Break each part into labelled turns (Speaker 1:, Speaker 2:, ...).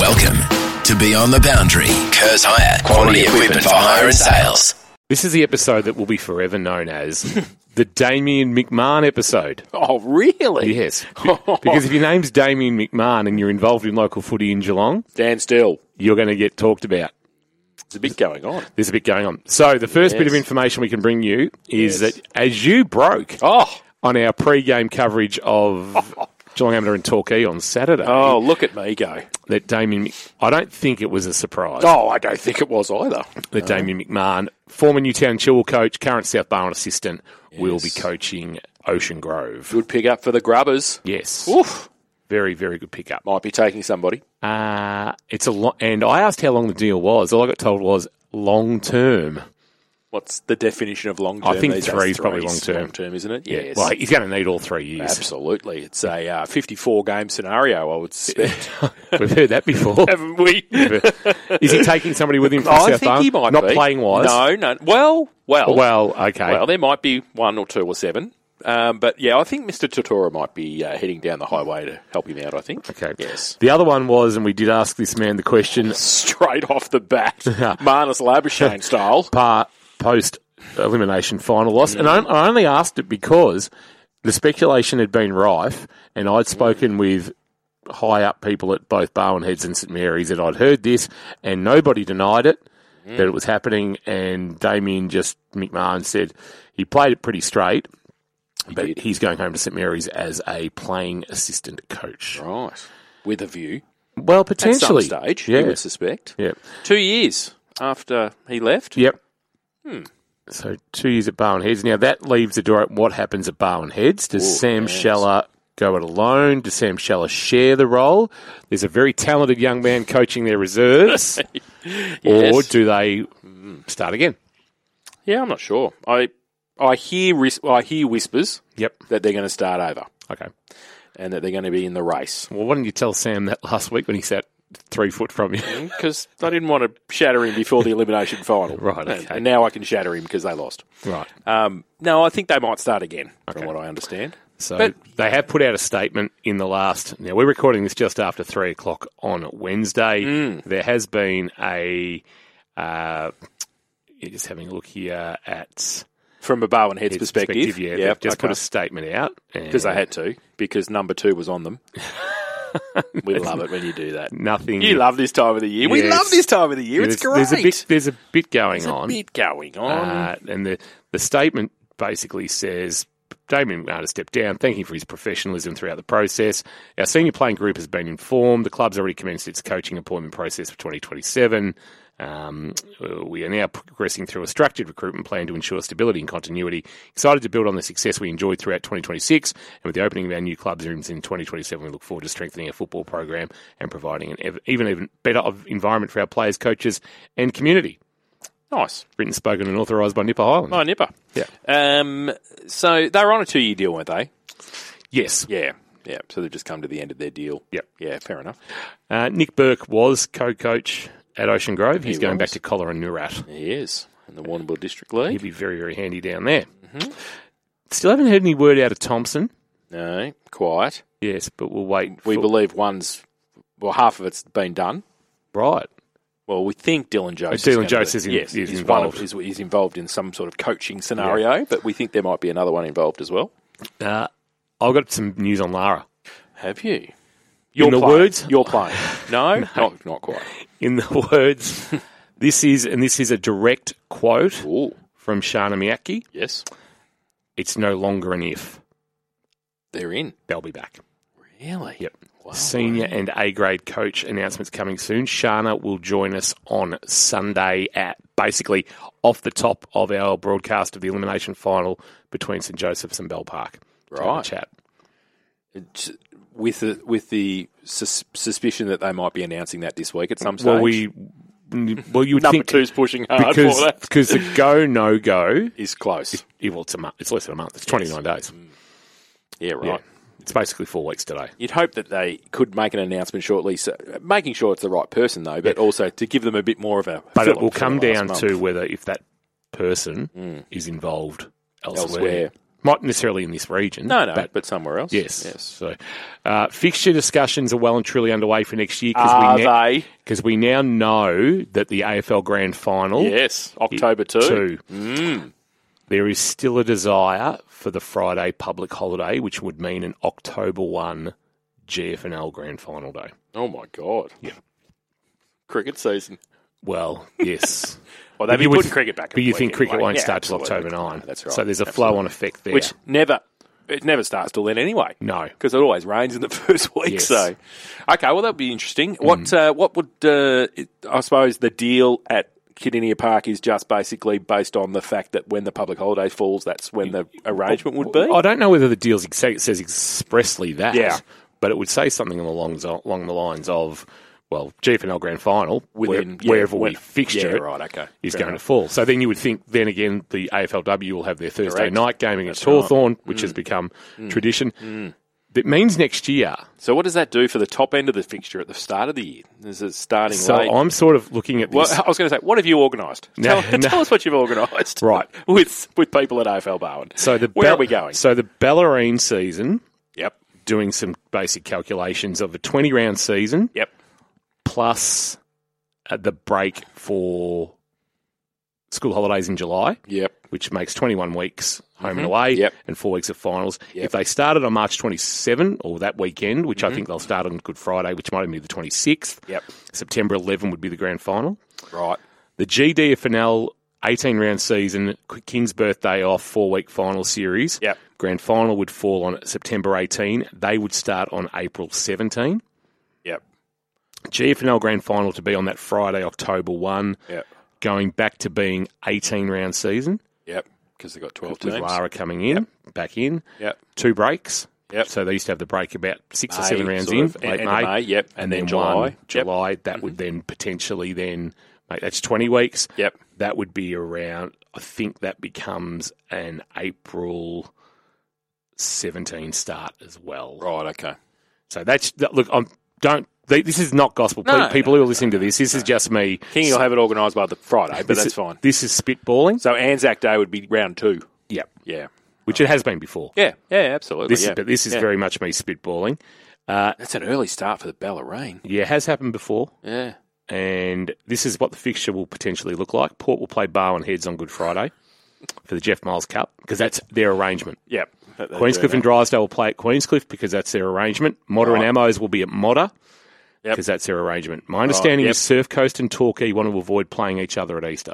Speaker 1: Welcome to Beyond the Boundary. Kurz Hire, quality equipment for hire and sales.
Speaker 2: This is the episode that will be forever known as the Damien McMahon episode.
Speaker 3: Oh, really?
Speaker 2: Yes. Because if your name's Damien McMahon and you're involved in local footy in Geelong,
Speaker 3: stand still.
Speaker 2: You're going to get talked about.
Speaker 3: There's a bit going on.
Speaker 2: There's a bit going on. So the first bit of information we can bring you is that as you broke on our pre-game coverage of Geelong Amateur and Torquay on Saturday.
Speaker 3: Oh, look at me go.
Speaker 2: That Damien, I don't think it was a surprise.
Speaker 3: Oh, I don't think it was either.
Speaker 2: That Damien McMahon, former Newtown Chilwell coach, current South Barwon assistant, will be coaching Ocean Grove.
Speaker 3: Good pick up for the Grubbers.
Speaker 2: Yes.
Speaker 3: Oof.
Speaker 2: Very, very good pickup.
Speaker 3: Might be taking somebody.
Speaker 2: It's a and I asked how long the deal was. All I got told was long term.
Speaker 3: What's the definition of long term?
Speaker 2: I think three is probably long term.
Speaker 3: Long term, isn't it?
Speaker 2: Yeah.
Speaker 3: Yes.
Speaker 2: Well, he's going to need all 3 years.
Speaker 3: Absolutely. It's a 54-game scenario, I would suspect.
Speaker 2: We've heard that before.
Speaker 3: Haven't we?
Speaker 2: Is he taking somebody with him from
Speaker 3: I
Speaker 2: South
Speaker 3: think
Speaker 2: Barwon?
Speaker 3: he might
Speaker 2: Not
Speaker 3: be.
Speaker 2: playing wise?
Speaker 3: No. Well,
Speaker 2: okay.
Speaker 3: Well, there might be 1 or 2 or 7. But, yeah, I think Mr. Tutora might be heading down the highway to help him out, I think.
Speaker 2: Okay.
Speaker 3: Yes.
Speaker 2: The other one was, and we did ask this man the question.
Speaker 3: Straight off the bat. Marnus Labuschagne style.
Speaker 2: Post-elimination final loss. And I only asked it because the speculation had been rife, and I'd spoken with high-up people at both Barwon Heads and St Mary's, and I'd heard this, and nobody denied it, that it was happening, and Damien McMahon said he played it pretty straight. But he's going home to St Mary's as a playing assistant coach.
Speaker 3: Right. With a view.
Speaker 2: Well, potentially.
Speaker 3: At some stage,
Speaker 2: yeah.
Speaker 3: you would suspect.
Speaker 2: Yeah.
Speaker 3: 2 years after he left.
Speaker 2: Yep. So 2 years at Barwon Heads. Now, that leaves the door open. What happens at Barwon Heads? Does Sam Scheller go it alone? Does Sam Scheller share the role? There's a very talented young man coaching their reserves.
Speaker 3: Yes.
Speaker 2: Or do they start again?
Speaker 3: Yeah, I'm not sure. I hear whispers that they're going to start over.
Speaker 2: Okay.
Speaker 3: And that they're going to be in the race.
Speaker 2: Well, why didn't you tell Sam that last week when he sat 3 foot from you?
Speaker 3: Because I didn't want to shatter him before the elimination final.
Speaker 2: Right, okay.
Speaker 3: And now I can shatter him because they lost.
Speaker 2: Right.
Speaker 3: No, I think they might start again, from what I understand.
Speaker 2: So they have put out a statement in the last... Now, we're recording this just after 3 o'clock on Wednesday. There has been a... you're just having a look here at...
Speaker 3: From a Barwon Heads perspective.
Speaker 2: Yeah. They've just put a statement out.
Speaker 3: Because they had to, because number 2 was on them. We love it when you do that.
Speaker 2: Nothing.
Speaker 3: You love this time of the year. We love this time of the year. It's great.
Speaker 2: There's a bit going on.
Speaker 3: And
Speaker 2: the statement basically says, Damien McMahon has stepped down. Thank him for his professionalism throughout the process. Our senior playing group has been informed. The club's already commenced its coaching appointment process for 2027. We are now progressing through a structured recruitment plan to ensure stability and continuity. Excited to build on the success we enjoyed throughout 2026, and with the opening of our new clubs in 2027, we look forward to strengthening our football program and providing an even better environment for our players, coaches, and community.
Speaker 3: Nice.
Speaker 2: Written, spoken, and authorised by Nipper Highland.
Speaker 3: Oh, Nipper.
Speaker 2: Yeah.
Speaker 3: So they were on a 2-year deal, weren't they?
Speaker 2: Yes.
Speaker 3: Yeah. So they've just come to the end of their deal.
Speaker 2: Yep.
Speaker 3: Yeah, fair enough.
Speaker 2: Nick Burke was co-coach at Ocean Grove. He's going back to Collar and Noorat.
Speaker 3: He is, in the Warrnambool District League.
Speaker 2: He'd be very, very handy down there. Mm-hmm. Still haven't heard any word out of Thompson.
Speaker 3: No, quiet.
Speaker 2: Yes, but we'll wait.
Speaker 3: We believe half of it's been done.
Speaker 2: Right.
Speaker 3: Well, we think Dylan Jones
Speaker 2: is involved.
Speaker 3: Is involved in some sort of coaching scenario, but we think there might be another one involved as well.
Speaker 2: I've got some news on Lara.
Speaker 3: Have you?
Speaker 2: You're
Speaker 3: playing. No, not quite.
Speaker 2: In the words, this is a direct quote from Shana Miyake.
Speaker 3: Yes.
Speaker 2: It's no longer an if.
Speaker 3: They're in.
Speaker 2: They'll be back.
Speaker 3: Really?
Speaker 2: Yep. Wow. Senior and A-grade coach announcements coming soon. Shana will join us on Sunday at basically off the top of our broadcast of the elimination final between St Joseph's and Bell Park.
Speaker 3: Right.
Speaker 2: Chat.
Speaker 3: With the suspicion that they might be announcing that this week at some stage.
Speaker 2: Well, you would
Speaker 3: Number
Speaker 2: think
Speaker 3: 2's pushing hard for that
Speaker 2: because the go is
Speaker 3: close.
Speaker 2: It's a month. It's less than a month. It's 29 days.
Speaker 3: Yeah, right.
Speaker 2: Yeah. It's basically 4 weeks today.
Speaker 3: You'd hope that they could make an announcement shortly, so making sure it's the right person though, but also to give them a bit more of a.
Speaker 2: But it will come down to whether if that person is involved elsewhere. Not necessarily in this region.
Speaker 3: No, but somewhere else.
Speaker 2: Yes.
Speaker 3: Yes.
Speaker 2: So, fixture discussions are well and truly underway for next year
Speaker 3: Are they?
Speaker 2: because we now know that the AFL Grand Final,
Speaker 3: Yes, October 2.
Speaker 2: there is still a desire for the Friday public holiday, which would mean an October 1 GFNL Grand Final day.
Speaker 3: Oh, my God.
Speaker 2: Yeah.
Speaker 3: Cricket season.
Speaker 2: Well, yes.
Speaker 3: Well, they'd be putting cricket back.
Speaker 2: But you think cricket
Speaker 3: anyway.
Speaker 2: won't start
Speaker 3: absolutely.
Speaker 2: till October 9.
Speaker 3: That's right.
Speaker 2: So there's a
Speaker 3: Absolutely.
Speaker 2: flow-on effect there.
Speaker 3: Which it never starts till then anyway.
Speaker 2: No.
Speaker 3: Because it always rains in the first week.
Speaker 2: Yes.
Speaker 3: So, okay, well, that'll be interesting. What would, I suppose, the deal at Kidinia Park is just basically based on the fact that when the public holiday falls, that's when the arrangement would be?
Speaker 2: I don't know whether the deal says expressly that.
Speaker 3: Yeah.
Speaker 2: But it would say something along the lines of, well, GFNL Grand Final,
Speaker 3: Within,
Speaker 2: wherever we fixture it,
Speaker 3: right, okay.
Speaker 2: is
Speaker 3: Fair
Speaker 2: going
Speaker 3: enough.
Speaker 2: to fall. So then you would think, then again, the AFLW will have their Thursday
Speaker 3: Correct.
Speaker 2: night game against
Speaker 3: That's right.
Speaker 2: Hawthorn, which has become tradition. It means next year.
Speaker 3: So what does that do for the top end of the fixture at the start of the year? Is it starting
Speaker 2: So
Speaker 3: late?
Speaker 2: I'm sort of looking at
Speaker 3: Well,
Speaker 2: this.
Speaker 3: I was going to say, what have you organised?
Speaker 2: No,
Speaker 3: Tell us what you've organised.
Speaker 2: Right.
Speaker 3: With people at AFL Bowen.
Speaker 2: So
Speaker 3: Where are we going?
Speaker 2: So the Bellarine season,
Speaker 3: Yep.
Speaker 2: doing some basic calculations of a 20-round season
Speaker 3: Yep.
Speaker 2: plus the break for school holidays in July,
Speaker 3: Yep.
Speaker 2: which makes 21 weeks home and away
Speaker 3: Yep.
Speaker 2: and 4 weeks of finals.
Speaker 3: Yep.
Speaker 2: If they started on March 27 or that weekend, which I think they'll start on Good Friday, which might even be the 26th,
Speaker 3: Yep.
Speaker 2: September 11 would be the grand final.
Speaker 3: Right.
Speaker 2: The GDFNL 18-round season, King's birthday off, 4-week final series.
Speaker 3: Yep.
Speaker 2: Grand final would fall on September 18. They would start on April 17.
Speaker 3: Yep.
Speaker 2: GFNL grand final to be on that Friday, October 1.
Speaker 3: Yep.
Speaker 2: Going back to being 18-round season.
Speaker 3: Yep. Because they've got 12
Speaker 2: With
Speaker 3: teams.
Speaker 2: Lara coming in, back in.
Speaker 3: Yep.
Speaker 2: 2 breaks.
Speaker 3: Yep.
Speaker 2: So they used to have the break about 6 or
Speaker 3: May,
Speaker 2: 7 rounds
Speaker 3: sort
Speaker 2: in,
Speaker 3: of,
Speaker 2: late
Speaker 3: end of
Speaker 2: May.
Speaker 3: May, yep.
Speaker 2: And
Speaker 3: And then
Speaker 2: then
Speaker 3: July.
Speaker 2: 1
Speaker 3: Yep.
Speaker 2: July. That would then potentially then, mate, that's 20 weeks.
Speaker 3: Yep.
Speaker 2: That would be around, I think that becomes an April 17 start as well.
Speaker 3: Right, okay.
Speaker 2: So that's, look, this is not gospel.
Speaker 3: No,
Speaker 2: People who are listening to this is just me.
Speaker 3: King will have it organised by the Friday, but that's fine.
Speaker 2: This is spitballing.
Speaker 3: So Anzac Day would be round 2.
Speaker 2: Yeah.
Speaker 3: Yeah.
Speaker 2: Which it has been before.
Speaker 3: Yeah, absolutely.
Speaker 2: But this is very much me spitballing.
Speaker 3: That's an early start for the Bellarine.
Speaker 2: Yeah, it has happened before.
Speaker 3: Yeah.
Speaker 2: And this is what the fixture will potentially look like. Port will play Barwon Heads on Good Friday for the Jeff Miles Cup because that's their arrangement.
Speaker 3: Yep.
Speaker 2: Queenscliff and Drysdale will play at Queenscliff because that's their arrangement. Modder and Amos will be at Modder because that's their arrangement. My understanding is Surf Coast and Torquay want to avoid playing each other at Easter.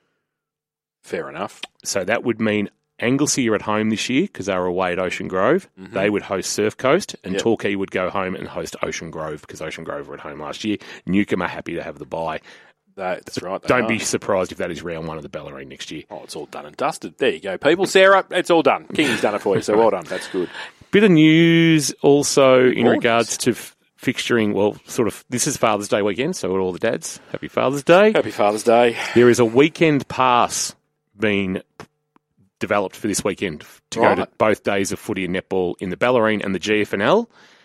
Speaker 3: Fair enough.
Speaker 2: So that would mean Anglesey are at home this year because they were away at Ocean Grove. They would host Surf Coast, and Torquay would go home and host Ocean Grove because Ocean Grove were at home last year. Newcombe are happy to have the bye.
Speaker 3: That's right.
Speaker 2: Don't be surprised if that is round 1 of the Bellarine next year.
Speaker 3: Oh, it's all done and dusted. There you go, people. Sarah, it's all done. King's done it for you, so well done. That's good.
Speaker 2: Bit of news also in
Speaker 3: More
Speaker 2: regards to fixturing. Well, sort of, this is Father's Day weekend, so all the dads, happy Father's Day.
Speaker 3: Happy Father's Day.
Speaker 2: There is a weekend pass being developed for this weekend to go to both days of footy and netball in the Bellarine and the GFNL.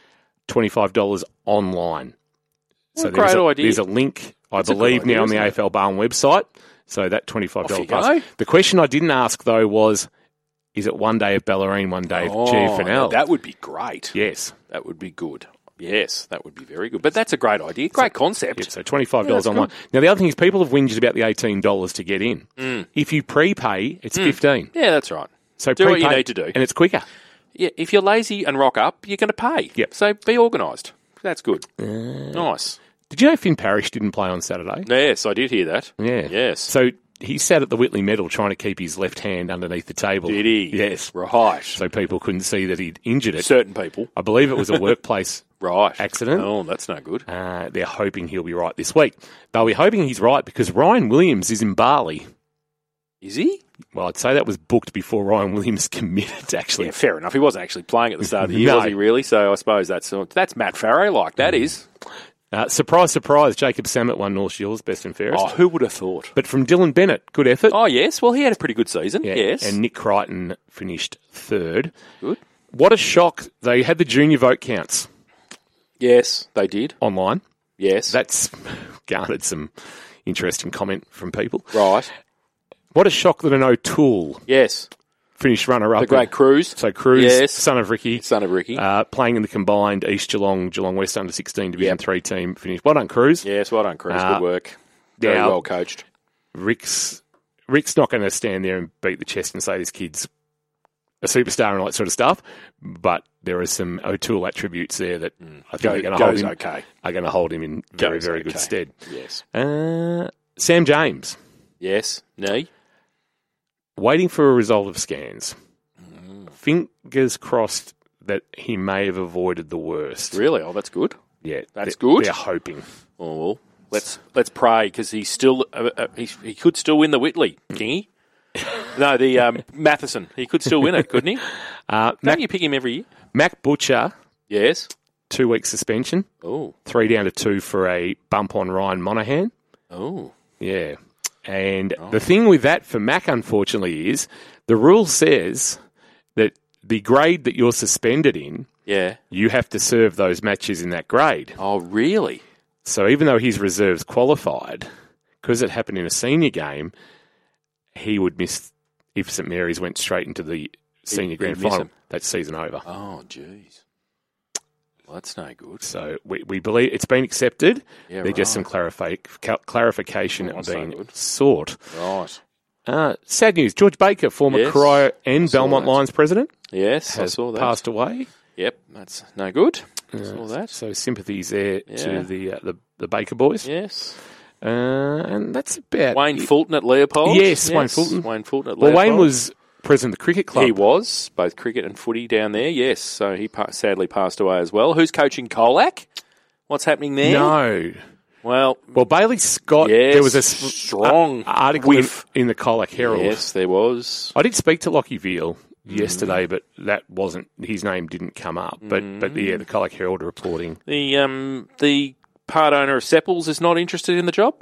Speaker 2: $25 online.
Speaker 3: What a great idea.
Speaker 2: There's a link, I
Speaker 3: That's a
Speaker 2: believe,
Speaker 3: good idea,
Speaker 2: now on the
Speaker 3: isn't it?
Speaker 2: AFL Barn website. So that $25
Speaker 3: Off you
Speaker 2: pass.
Speaker 3: go.
Speaker 2: The question I didn't ask, though, was, is it one day of Bellarine, one day of GFNL?
Speaker 3: now that would be great.
Speaker 2: Yes.
Speaker 3: That would be good. Yes, that would be very good. But that's a great idea. Great concept.
Speaker 2: Yep, so $25
Speaker 3: that's
Speaker 2: online.
Speaker 3: good.
Speaker 2: Now, the other thing is people have whinged about the $18 to get in. If you prepay, it's $15.
Speaker 3: Yeah, that's right.
Speaker 2: So
Speaker 3: Do what you
Speaker 2: prepay,
Speaker 3: need to do.
Speaker 2: And it's quicker.
Speaker 3: Yeah, if you're lazy and rock up, you're going to pay.
Speaker 2: Yep.
Speaker 3: So be organised. That's good. Nice.
Speaker 2: Did you know Finn Parrish didn't play on Saturday?
Speaker 3: Yes, I did hear that.
Speaker 2: Yeah.
Speaker 3: Yes.
Speaker 2: So he sat at the Whitley Medal trying to keep his left hand underneath the table.
Speaker 3: Did he?
Speaker 2: Yes.
Speaker 3: Right.
Speaker 2: So people couldn't see that he'd injured it.
Speaker 3: Certain people.
Speaker 2: I believe it was a workplace
Speaker 3: Right.
Speaker 2: accident.
Speaker 3: Oh, that's no good.
Speaker 2: They're hoping he'll be right this week. They'll be hoping he's right because Ryan Williams is in Bali.
Speaker 3: Is he?
Speaker 2: Well, I'd say that was booked before Ryan Williams committed, actually.
Speaker 3: Yeah, fair enough. He wasn't actually playing at the start of the year,
Speaker 2: No.
Speaker 3: was he, really? So I suppose that's Matt Farrow, like, that is.
Speaker 2: Surprise, surprise, Jacob Samet won North Shield's best and fairest.
Speaker 3: Oh, who would have thought?
Speaker 2: But from Dylan Bennett, good effort.
Speaker 3: Oh, yes. Well, he had a pretty good season.
Speaker 2: Yeah,
Speaker 3: Yes.
Speaker 2: And Nick Crichton finished third.
Speaker 3: Good.
Speaker 2: What a shock. They had the junior vote counts
Speaker 3: Yes, they did.
Speaker 2: online.
Speaker 3: Yes.
Speaker 2: That's garnered some interesting comment from people.
Speaker 3: Right.
Speaker 2: What a shock that an O'Toole
Speaker 3: Yes.
Speaker 2: finished runner-up.
Speaker 3: The great Cruz.
Speaker 2: So Cruz,
Speaker 3: Yes.
Speaker 2: son of Ricky. Playing in the combined East Geelong West under-16 Division 3 team. Finished. Well done, Cruz.
Speaker 3: Yes, well done, Cruz. Good work. Very well coached.
Speaker 2: Rick's not going to stand there and beat the chest and say this kid's a superstar and all that sort of stuff, but there are some O'Toole attributes there that I think are going to hold him in very, very good stead.
Speaker 3: Yes.
Speaker 2: Sam James.
Speaker 3: Yes. Knee.
Speaker 2: Waiting for a result of scans. Fingers crossed that he may have avoided the worst.
Speaker 3: Really? Oh, that's good.
Speaker 2: Yeah,
Speaker 3: that's good.
Speaker 2: They're hoping.
Speaker 3: Oh, well, let's pray because he's still he could still win the Whitley, Kingy. No, the Matheson. He could still win it, couldn't he? Don't you pick him every year?
Speaker 2: Mac Butcher.
Speaker 3: Yes.
Speaker 2: 2-week suspension.
Speaker 3: Oh.
Speaker 2: 3 down to 2 for a bump on Ryan Monaghan.
Speaker 3: Oh.
Speaker 2: Yeah. And the thing with that for Mac, unfortunately, is the rule says that the grade that you're suspended in, you have to serve those matches in that grade.
Speaker 3: Oh, really?
Speaker 2: So even though his reserves qualified, because it happened in a senior game, he would miss if St Mary's went straight into the senior grand final. That's season over.
Speaker 3: Oh, jeez. Well, that's no good.
Speaker 2: So we believe it's been accepted.
Speaker 3: Yeah,
Speaker 2: There's just some clarification being sought.
Speaker 3: Right.
Speaker 2: Sad news. George Baker, former Corio and Belmont Lions president.
Speaker 3: Yes,
Speaker 2: has
Speaker 3: I saw that.
Speaker 2: Passed away.
Speaker 3: Yep, that's no good. I saw that.
Speaker 2: So sympathies there to the Baker boys.
Speaker 3: Yes.
Speaker 2: And that's about
Speaker 3: Wayne Fulton at Leopold.
Speaker 2: Yes, Wayne Fulton.
Speaker 3: Wayne Fulton at
Speaker 2: Well,
Speaker 3: Leopold.
Speaker 2: Wayne was president of the cricket club.
Speaker 3: He was, both cricket and footy down there, yes. So he sadly passed away as well. Who's coaching Colac? What's happening there?
Speaker 2: No.
Speaker 3: Well,
Speaker 2: Bailey Scott,
Speaker 3: yes,
Speaker 2: there was a
Speaker 3: strong
Speaker 2: article in the Colac Herald.
Speaker 3: Yes, there was.
Speaker 2: I did speak to Lockie Veal yesterday, but that wasn't, his name didn't come up. But yeah, the Colac Herald are reporting.
Speaker 3: The part owner of Sepples is not interested in the job?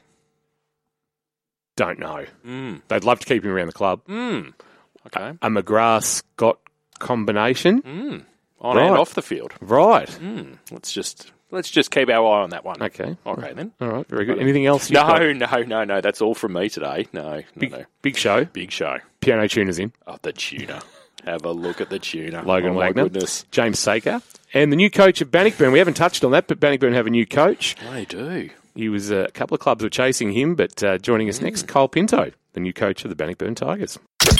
Speaker 2: Don't know. They'd love to keep him around the club.
Speaker 3: Okay.
Speaker 2: A McGrath-Scott combination.
Speaker 3: On and off the field.
Speaker 2: Right.
Speaker 3: Let's just keep our eye on that one.
Speaker 2: Okay.
Speaker 3: Okay, then.
Speaker 2: All right, very good. Anything else?
Speaker 3: No. That's all from me today. No.
Speaker 2: Big show.
Speaker 3: Big show.
Speaker 2: Piano tuners in.
Speaker 3: Oh, the tuner. Have a look at the tuner.
Speaker 2: Logan Wagner.
Speaker 3: My goodness.
Speaker 2: James Saker. And the new coach of Bannockburn. We haven't touched on that, but Bannockburn have a new coach.
Speaker 3: They do.
Speaker 2: He was a couple of clubs were chasing him, but joining us next, Kyle Pinto, the new coach of the Bannockburn Tigers.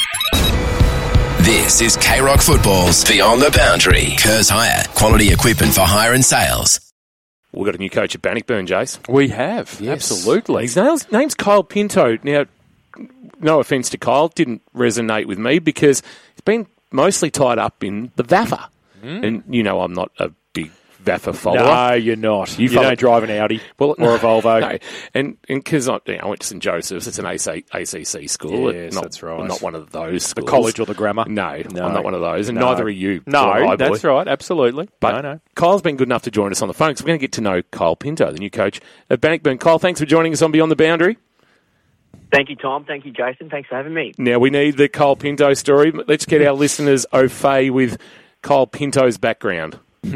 Speaker 1: This is K-Rock Football's Beyond the Boundary. Kerrs Hire. Quality equipment for hire and sales.
Speaker 2: We've got a new coach at Bannockburn, Jace.
Speaker 3: We have.
Speaker 2: Yes.
Speaker 3: Absolutely.
Speaker 2: His name's Kyle Pinto. Now, no offence to Kyle, didn't resonate with me because he's been mostly tied up in the VAFA. And, I'm not a big VAFA follower.
Speaker 3: No, you're not. You don't drive an Audi or a Volvo.
Speaker 2: No. And because I went to St Joseph's, it's an ACC school.
Speaker 3: Yes,
Speaker 2: that's
Speaker 3: right.
Speaker 2: I'm not one of those schools.
Speaker 3: The college or the grammar?
Speaker 2: No, I'm not one of those, and neither are you.
Speaker 3: No, that's right, absolutely.
Speaker 2: But Kyle's been good enough to join us on the phone, so we're going to get to know Kyle Pinto, the new coach of Bannockburn. Kyle, thanks for joining us on Beyond the Boundary.
Speaker 4: Thank you, Tom. Thank you, Jason. Thanks for having me.
Speaker 2: Now, we need the Kyle Pinto story. Let's get our listeners au fait with Kyle Pinto's background.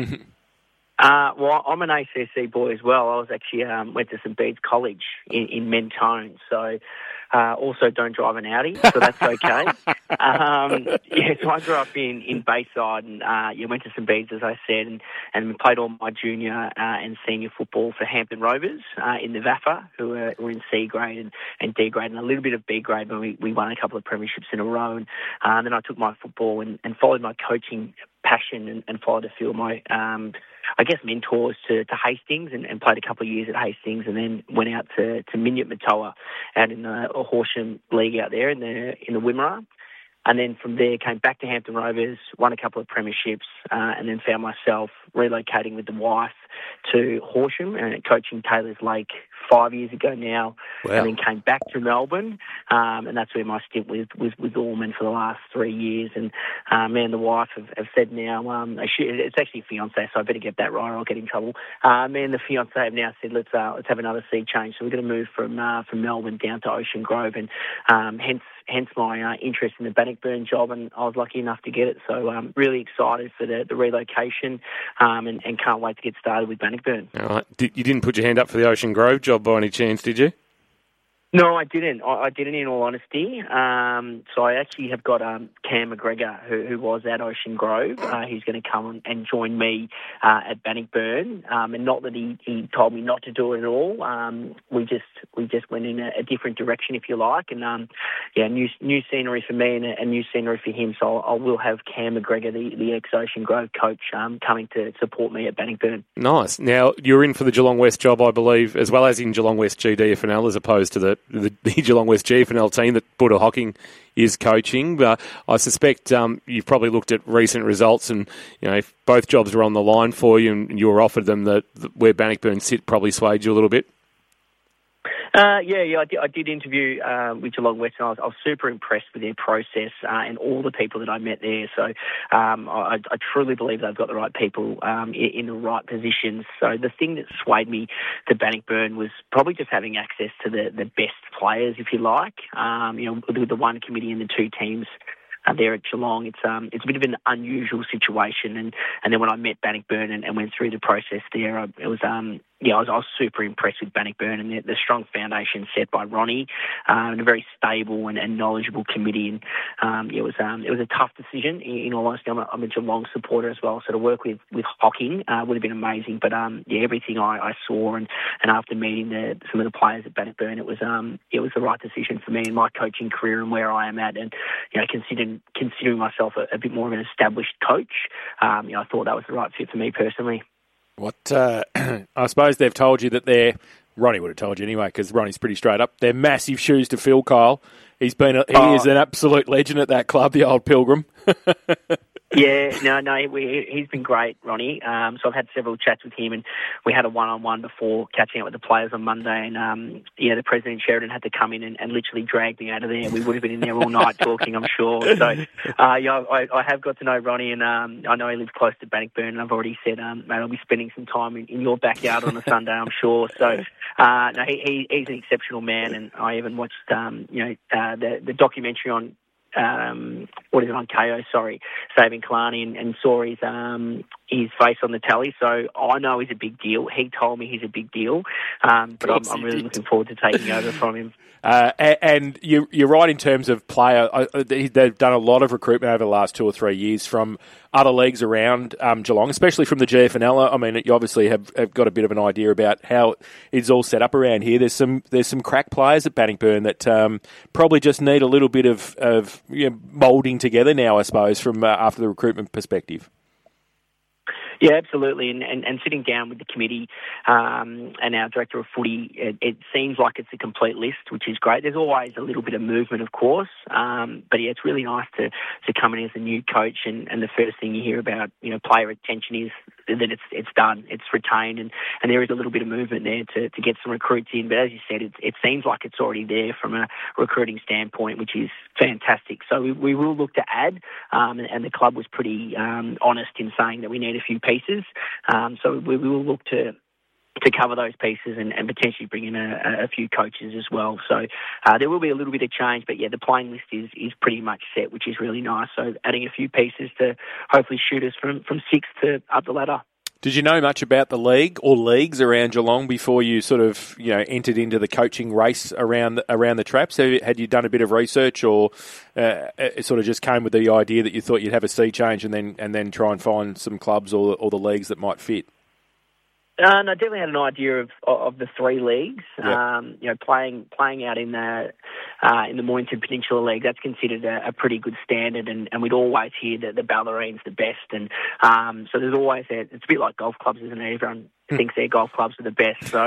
Speaker 4: Well, I'm an ACC boy as well. I was actually went to St Bede's College in Mentone, so also don't drive an Audi, so that's okay. So I grew up in Bayside and went to St Bede's, as I said, and played all my junior and senior football for Hampton Rovers in the VAFA, who were in C grade and D grade and a little bit of B grade, but we won a couple of premierships in a row. And then I took my football and followed my coaching passion and followed a few of my mentors to Hastings and played a couple of years at Hastings and then went out to Minyip Matoa out in the Horsham League out there in the Wimmera. And then from there came back to Hampton Rovers, won a couple of premierships, and then found myself relocating with the wife to Horsham and coaching Taylor's Lake 5 years ago now. Wow. And then came back to Melbourne, and that's where my stint was Allman for the last 3 years. And me and the wife have said now, it's actually fiancé, so I better get that right or I'll get in trouble. Me and the fiancé have now said, let's have another sea change. So we're going to move from Melbourne down to Ocean Grove, and hence my interest in the Bannockburn job, and I was lucky enough to get it. So I'm really excited for the relocation and can't wait to get started with Bannockburn.
Speaker 2: All right. You didn't put your hand up for the Ocean Grove job by any chance, did you?
Speaker 4: No, I didn't. I didn't, in all honesty. So I actually have got Cam McGregor, who was at Ocean Grove. He's going to come and join me at Bannockburn. And not that he told me not to do it at all. We just went in a different direction, if you like. And new scenery for me and a new scenery for him. So I will have Cam McGregor, the ex-Ocean Grove coach, coming to support me at Bannockburn.
Speaker 2: Nice. Now, you're in for the Geelong West job, I believe, as well as in Geelong West GDFNL, as opposed to the Geelong West GFNL team that Buddha Hocking is coaching. But I suspect you've probably looked at recent results, and if both jobs were on the line for you and you were offered them, that where Bannockburn sit probably swayed you a little bit.
Speaker 4: I did interview with Geelong West, and I was super impressed with their process and all the people that I met there. So I truly believe they've got the right people in the right positions. So the thing that swayed me to Bannockburn was probably just having access to the best players, if you like. With the one committee and the two teams there at Geelong, it's a bit of an unusual situation. And then when I met Bannockburn and went through the process there, I was super impressed with Bannockburn and the strong foundation set by Ronnie, and a very stable and knowledgeable committee. And it was a tough decision. In all honesty, I'm a Geelong supporter as well, so to work with Hocking would have been amazing. But everything I saw and after meeting some of the players at Bannockburn, it was the right decision for me in my coaching career and where I am at. And considering myself a bit more of an established coach, I thought that was the right fit for me personally.
Speaker 3: What I suppose they've told you that Ronnie would have told you anyway, because Ronnie's pretty straight up. They're massive shoes to fill, Kyle. He is an absolute legend at that club, the old Pilgrim.
Speaker 4: Yeah, no, he's been great, Ronnie. So I've had several chats with him, and we had a one-on-one before catching up with the players on Monday. And the president Sheridan had to come in and literally drag me out of there. We would have been in there all night talking, I'm sure. So I have got to know Ronnie, and I know he lives close to Bannockburn. And I've already said, mate, I'll be spending some time in your backyard on a Sunday, I'm sure. So he's an exceptional man, and I even watched the documentary on. On KO, Saving Kalani, and saw his face on the tally. So I know he's a big deal. He told me he's a big deal, but I'm really looking forward to taking over from him.
Speaker 3: And you're right in terms of player. They've done a lot of recruitment over the last 2 or 3 years from other leagues around Geelong, especially from the GFNL. I mean, you obviously have got a bit of an idea about how it's all set up around here. There's some crack players at Bannockburn that probably just need a little bit of moulding together now, I suppose, from after the recruitment perspective.
Speaker 4: Yeah, absolutely. And sitting down with the committee and our director of footy, it seems like it's a complete list, which is great. There's always a little bit of movement, of course, but it's really nice to come in as a new coach, and the first thing you hear about player retention is that it's done, it's retained, and there is a little bit of movement there to get some recruits in. But as you said, it seems like it's already there from a recruiting standpoint, which is fantastic. So we will look to add, and the club was pretty honest in saying that we need a few pieces. So we will look to cover those pieces and potentially bring in a few coaches as well. So there will be a little bit of change, but the playing list is pretty much set, which is really nice. So adding a few pieces to hopefully shoot us from 6th to up the ladder.
Speaker 3: Did you know much about the league or leagues around Geelong before you sort of entered into the coaching race around the Traps? Had you done a bit of research, or it sort of just came with the idea that you thought you'd have a sea change and then try and find some clubs or the leagues that might fit?
Speaker 4: No, I definitely had an idea of the 3 leagues. Yep. Playing out in the Mornington Peninsula League, that's considered a pretty good standard, and we'd always hear that the Ballarine's the best, and so there's always it's a bit like golf clubs, isn't it? Everyone thinks their golf clubs are the best. So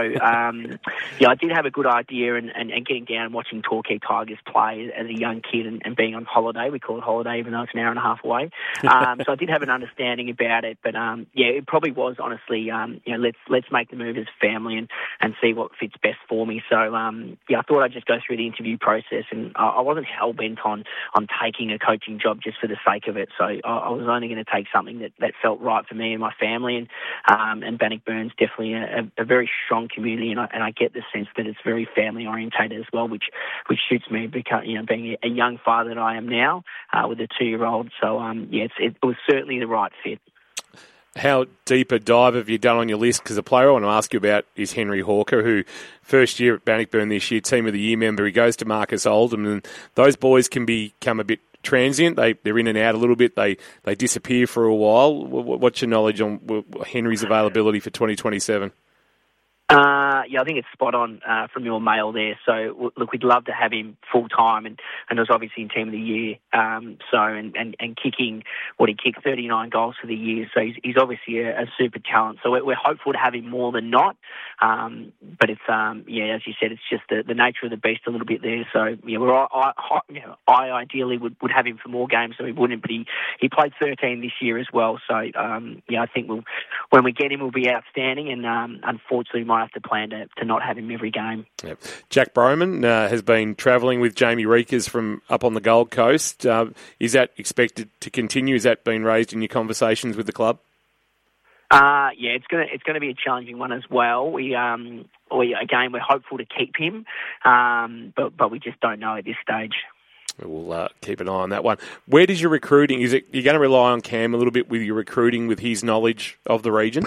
Speaker 4: I did have a good idea, and getting down and watching Torquay Tigers play as a young kid and being on holiday. We call it holiday even though it's an hour and a half away. So I did have an understanding about it, but it probably was honestly let's make the move as family and see what fits best for me. So I thought I'd just go through the interview process, and I wasn't hell bent on taking a coaching job just for the sake of it. So I was only going to take something that felt right for me and my family, and Bannockburn's definitely a very strong community, and I get the sense that it's very family orientated as well, which suits me because being a young father that I am now with a 2-year-old. So it was certainly the right fit.
Speaker 2: How deep a dive have you done on your list? Because a player I want to ask you about is Henry Hawker, who first year at Bannockburn this year, Team of the Year member. He goes to Marcus Oldham, and those boys can become a bit transient. They're in and out a little bit. They disappear for a while. What's your knowledge on Henry's availability for 2027?
Speaker 4: Yeah, I think it's spot on from your mail there. So, look, we'd love to have him full-time, and was obviously in Team of the Year. And kicking, he kicked 39 goals for the year. So he's obviously a super talent. So we're hopeful to have him more than not. But it's, as you said, it's just the nature of the beast a little bit there. So, I ideally would have him for more games, so he wouldn't. But he played 13 this year as well. So, I think when we get him, we'll be outstanding. And unfortunately, we might have to plan to not have him every game.
Speaker 2: Yep. Jack Broman has been travelling with Jamie Reekers from up on the Gold Coast. Is that expected to continue? Has that been raised in your conversations with the club?
Speaker 4: It's gonna be a challenging one as well. We're hopeful to keep him, but we just don't know at this stage.
Speaker 2: We'll keep an eye on that one. Where does your recruiting? Is it you're going to rely on Cam a little bit with your recruiting with his knowledge of the region?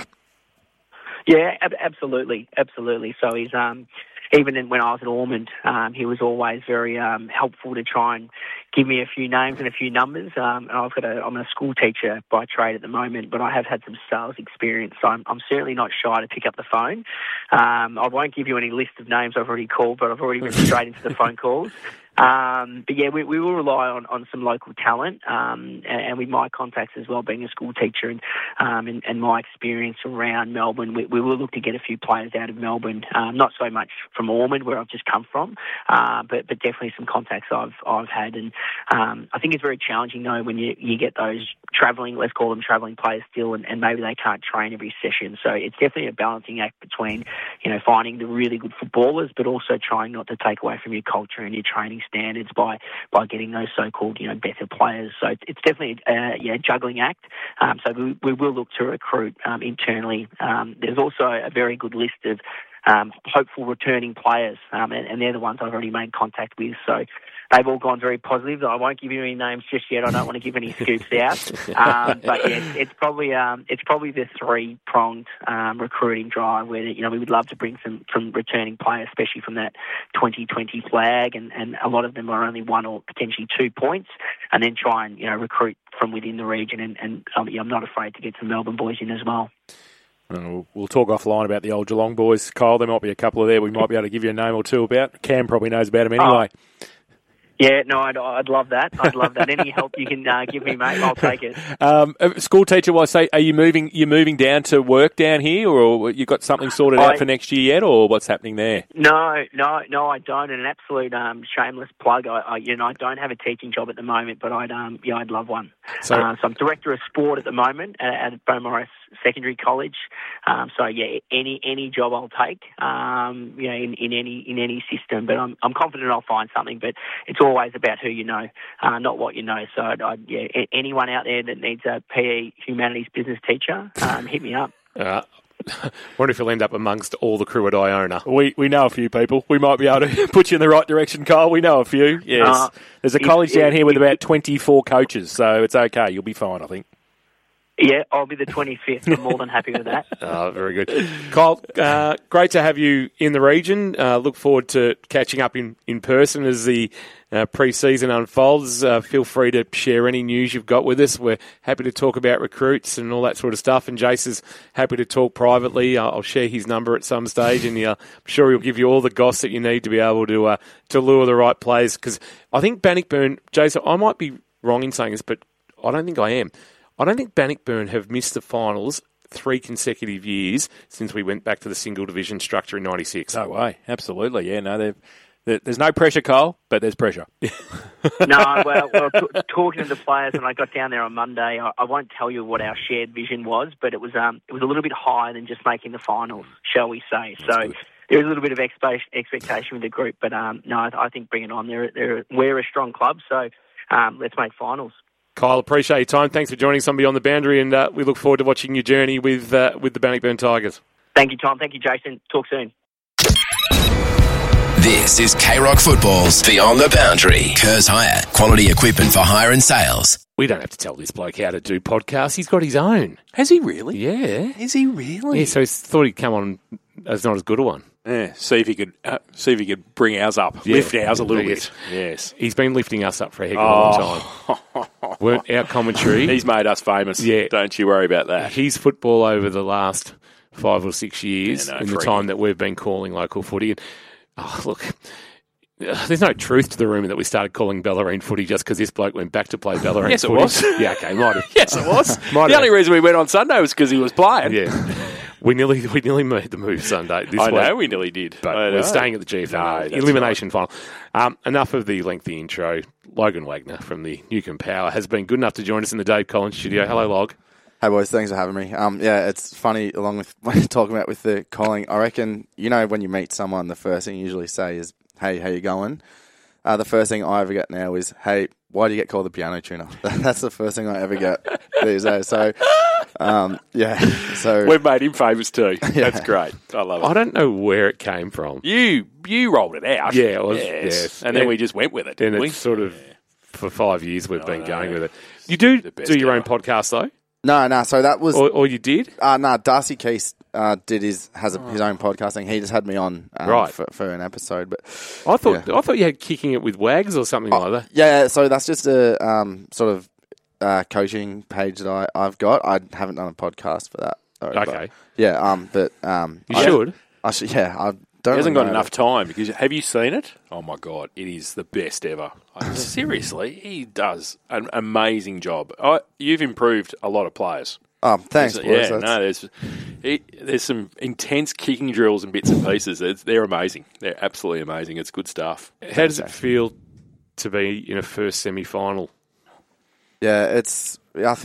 Speaker 4: Yeah, absolutely. So he's even when I was at Ormond, he was always very helpful to try and give me a few names and a few numbers. And I'm a school teacher by trade at the moment, but I have had some sales experience, so I'm certainly not shy to pick up the phone. I won't give you any list of names I've already called, but I've already been straight into the phone calls. But yeah, we will rely on some local talent, and with my contacts as well, being a school teacher and my experience around Melbourne, we will look to get a few players out of Melbourne. Not so much from Ormond, where I've just come from, but definitely some contacts I've had. And I think it's very challenging though when you get those travelling, let's call them travelling players still, and maybe they can't train every session. So it's definitely a balancing act between finding the really good footballers, but also trying not to take away from your culture and your training standards by getting those so-called better players. So it's definitely a juggling act. So we will look to recruit internally. There's also a very good list of hopeful returning players, and they're the ones I've already made contact with. So they've all gone very positive. I won't give you any names just yet. I don't want to give any scoops out. But yeah, it's probably the three-pronged recruiting drive where we would love to bring some returning players, especially from that 2020 flag, and a lot of them are only 1 or potentially 2 points, and then try and recruit from within the region. And I'm not afraid to get some Melbourne boys in as well.
Speaker 3: We'll talk offline about the old Geelong boys. Kyle, there might be a couple of there we might be able to give you a name or two about. Cam probably knows about them anyway.
Speaker 4: Yeah, no, I'd love that. Any help you can give me, mate, I'll take it.
Speaker 3: School teacher, are you moving down to work down here, or you got something sorted out for next year yet, or what's happening there?
Speaker 4: No, I don't. And an absolute shameless plug. I don't have a teaching job at the moment, but I'd love one. So I'm director of sport at the moment at Beaumaris Secondary College. Any job I'll take. In any system, but I'm confident I'll find something. But it's always about who you know, not what you know. So anyone out there that needs a PE humanities business teacher, hit me up.
Speaker 2: Wonder if you'll end up amongst all the crew at Iona.
Speaker 3: We know a few people. We might be able to put you in the right direction, Kyle. We know a few. Yes. There's a college down here with about 24 coaches, so it's okay. You'll be fine, I think.
Speaker 4: Yeah, I'll be the 25th. I'm more than happy with that.
Speaker 2: Very good. Kyle, great to have you in the region. Look forward to catching up in person as the pre-season unfolds. Feel free to share any news you've got with us. We're happy to talk about recruits and all that sort of stuff. And Jace is happy to talk privately. I'll share his number at some stage, and I'm sure he'll give you all the goss that you need to be able to lure the right players. Because I think Bannockburn, Jace, I might be wrong in saying this, but I don't think I am. I don't think Bannockburn have missed the finals 3 consecutive years since we went back to the single division structure in 96.
Speaker 3: No way. Absolutely. Yeah, no, there's no pressure, Cole, but there's pressure.
Speaker 4: No, talking to the players when I got down there on Monday, I won't tell you what our shared vision was, but it was a little bit higher than just making the finals, shall we say.
Speaker 2: That's
Speaker 4: so good. There was a little bit of expectation with the group, but no, I think bring it on. We're a strong club, so let's make finals.
Speaker 2: Kyle, appreciate your time. Thanks for joining us on Beyond the Boundary, and we look forward to watching your journey with the Bannockburn Tigers.
Speaker 4: Thank you, Tom. Thank you, Jason. Talk soon.
Speaker 1: This is K-Rock Football's Beyond the Boundary. Kerrs Hire, quality equipment for hire and sales.
Speaker 2: We don't have to tell this bloke how to do podcasts. He's got his own.
Speaker 3: Has he really?
Speaker 2: Yeah.
Speaker 3: Is he really?
Speaker 2: Yeah, so he thought he'd come on as not as good a one.
Speaker 3: Yeah, see if he could bring ours up, lift ours a little bit. Yes,
Speaker 2: he's been lifting us up for a heck of a long time. Weren't our commentary?
Speaker 3: He's made us famous. Yeah, don't you worry about that.
Speaker 2: His football over the last 5 or 6 years, in the time that we've been calling local footy. And, look, there's no truth to the rumour that we started calling Bellarine footy just because this bloke went back to play Bellarine
Speaker 3: yes,
Speaker 2: footy.
Speaker 3: Yes, it was.
Speaker 2: Yeah, okay, might have.
Speaker 3: Yes, it was. The only reason we went on Sunday was because he was playing.
Speaker 2: Yeah. We nearly made the move Sunday.
Speaker 3: I know we nearly did.
Speaker 2: But we're staying at the GFL elimination final. Enough of the lengthy intro. Logan Wagner from the Newcomb Power has been good enough to join us in the Dave Collins studio. Hello, Log.
Speaker 5: Hey boys, thanks for having me. Yeah, it's funny, along with what you're talking about with the calling, I reckon, when you meet someone, the first thing you usually say is, hey, how you going? The first thing I ever get now is, hey, why do you get called the piano tuner? That's the first thing I ever get these days. So, So
Speaker 3: we've made him famous too. Yeah. That's great. I love it.
Speaker 2: I don't know where it came from.
Speaker 3: You rolled it out.
Speaker 2: Yeah, it was.
Speaker 3: Yes. And then we just went with it.
Speaker 2: And it's sort of, for 5 years we've been going with it. You do your own podcast though?
Speaker 5: No. So that was,
Speaker 2: or you did?
Speaker 5: No. Darcy Keese has his own podcasting. He just had me on for an episode. But
Speaker 2: I thought you had Kicking It with Wags or something like that.
Speaker 5: Yeah. So that's just a sort of coaching page that I've got. I haven't done a podcast for that.
Speaker 2: Okay.
Speaker 5: You
Speaker 2: should.
Speaker 5: I should. Yeah. I don't.
Speaker 3: He hasn't got enough time because have you seen it? Oh my God, it is the best ever. Seriously, he does an amazing job. You've improved a lot of players.
Speaker 5: Thanks, boys.
Speaker 3: There's some intense kicking drills and bits and pieces. They're amazing. They're absolutely amazing. It's good stuff.
Speaker 2: How does it feel to be in a first semi-final?
Speaker 5: Yeah, it's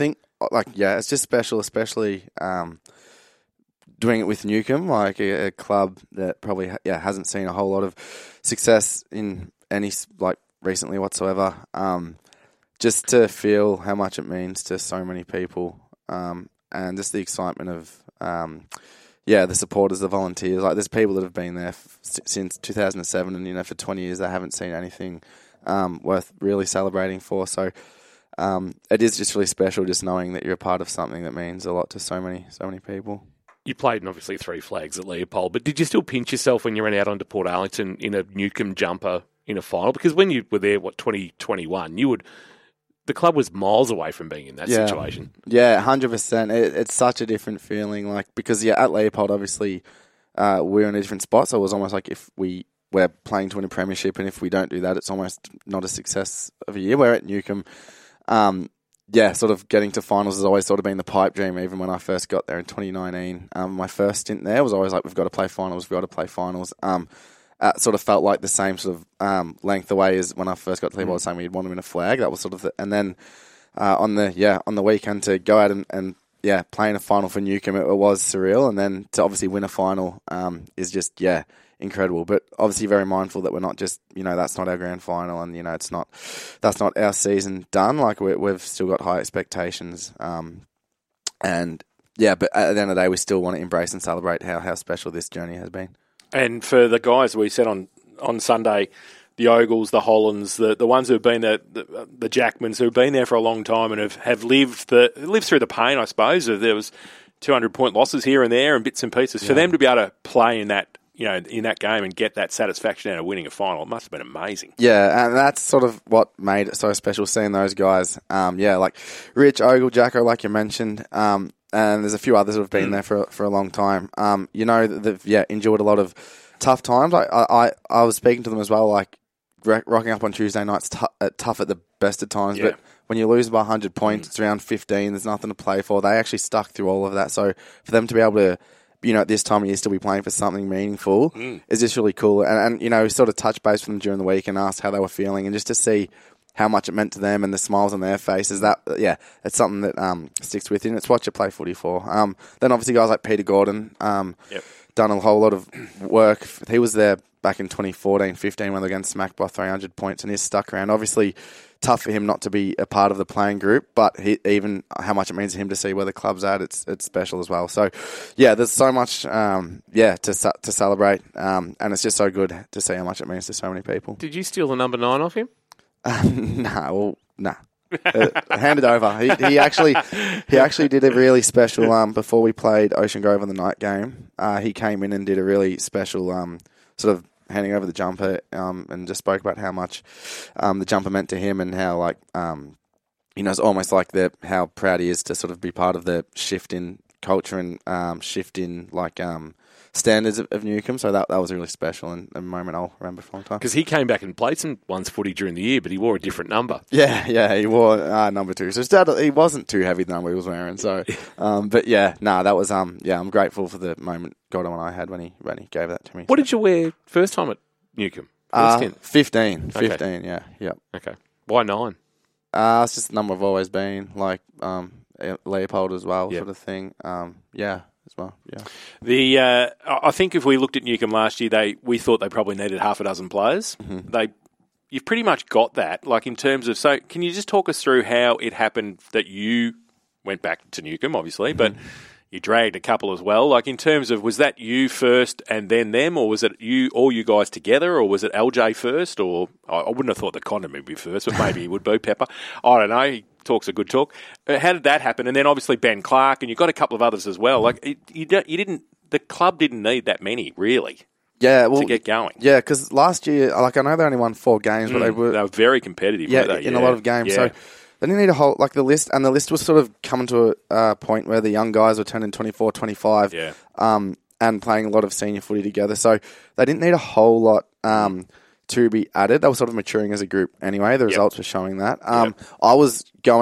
Speaker 5: just special, especially doing it with Newcomb, like a club that probably hasn't seen a whole lot of success in any recently whatsoever. Just to feel how much it means to so many people, and just the excitement of the supporters, the volunteers. Like there's people that have been there since 2007, and for 20 years they haven't seen anything worth really celebrating for. So. It is just really special just knowing that you're a part of something that means a lot to so many people.
Speaker 2: You played in obviously 3 flags at Leopold, but did you still pinch yourself when you ran out onto Port Arlington in a Newcomb jumper in a final? Because when you were there, 2021, the club was miles away from being in that situation.
Speaker 5: Yeah, 100%. It's such a different feeling, because at Leopold, obviously, we're in a different spot, so it was almost like if we're playing to win a premiership, and if we don't do that, it's almost not a success of a year. We're at Newcomb. Sort of getting to finals has always sort of been the pipe dream, even when I first got there in 2019. My first stint there was always like, we've got to play finals. Sort of felt like the same sort of length away as when I first got to Leopold, saying we'd want to win a flag. That was sort of and then on the weekend to go out and play in a final for Newcomb, it was surreal. And then to obviously win a final is just, incredible, but obviously very mindful that we're not just, that's not our grand final, and that's not our season done. Like we've still got high expectations, but at the end of the day, we still want to embrace and celebrate how special this journey has been. And
Speaker 3: for the guys we said on Sunday, the Ogles, the Hollands, the ones who've been there, the Jackmans who've been there for a long time and have lived through the pain, I suppose. There was 200-point losses here and there and bits and pieces. For them to be able to play in that. In that game and get that satisfaction out of winning a final, it must have been amazing.
Speaker 5: Yeah, and that's sort of what made it so special, seeing those guys. Like Rich, Ogle, Jacko, like you mentioned, and there's a few others who have been there for a long time. They've endured a lot of tough times. I was speaking to them as well, like rocking up on Tuesday nights, tough at the best of times, but when you lose by 100 points, it's around 15, there's nothing to play for. They actually stuck through all of that. So for them to be able to at this time of year still be playing for something meaningful is just really cool. And we sort of touched base with them during the week and asked how they were feeling, and just to see how much it meant to them and the smiles on their faces, it's something that sticks with you, and it's what you play footy for. Then obviously guys like Peter Gordon, done a whole lot of work. He was there back in 2014-15 when they got smacked by 300 points, and he's stuck around. Obviously, tough for him not to be a part of the playing group, but even how much it means to him to see where the club's at, it's special as well. So, yeah, there's so much, to celebrate, and it's just so good to see how much it means to so many people.
Speaker 2: Did you steal the number 9 off him?
Speaker 5: Nah. Hand it over. He actually did a really special before we played Ocean Grove on the night game. He came in and did a really special sort of handing over the jumper and just spoke about how much the jumper meant to him and how it's almost like how proud he is to sort of be part of the shift in culture and shift in standards of Newcombe. So that was really special and a moment I'll remember for a long time.
Speaker 2: Because he came back and played some ones footy during the year, but he wore a different number.
Speaker 5: Yeah, he wore number 2. So he wasn't too heavy the number he was wearing. So, that was I'm grateful for the moment Gordon and I had when he gave that to me.
Speaker 2: What did you wear first time at Newcombe?
Speaker 5: 15,
Speaker 2: Okay.
Speaker 5: yeah.
Speaker 2: Okay. Why 9?
Speaker 5: It's just the number I've always been, Leopold as well,
Speaker 2: Yep.
Speaker 5: sort of thing. As well, yeah.
Speaker 3: I think if we looked at Newcombe last year, we thought they probably needed half a dozen players.
Speaker 5: Mm-hmm.
Speaker 3: You've pretty much got that. In terms of, so can you just talk us through how it happened that you went back to Newcombe, obviously, but you dragged a couple as well. In terms of, was that you first and then them, or was it all you guys together, or was it LJ first? Or I wouldn't have thought that Connor would be first, but maybe he would be. Pepper, I don't know. He talks a good talk. How did that happen? And then obviously Ben Clark, and you've got a couple of others as well. The club didn't need that many really.
Speaker 5: Yeah,
Speaker 3: to get going.
Speaker 5: Yeah, because last year, I know they only won 4 games, but they were
Speaker 3: very competitive.
Speaker 5: Yeah,
Speaker 3: weren't they?
Speaker 5: in a lot of games.
Speaker 3: Yeah.
Speaker 5: So they didn't need a whole the list, and the list was sort of coming to a point where the young guys were turning 24, 25, and playing a lot of senior footy together. So they didn't need a whole lot to be added. They were sort of maturing as a group anyway. The results were showing that. I was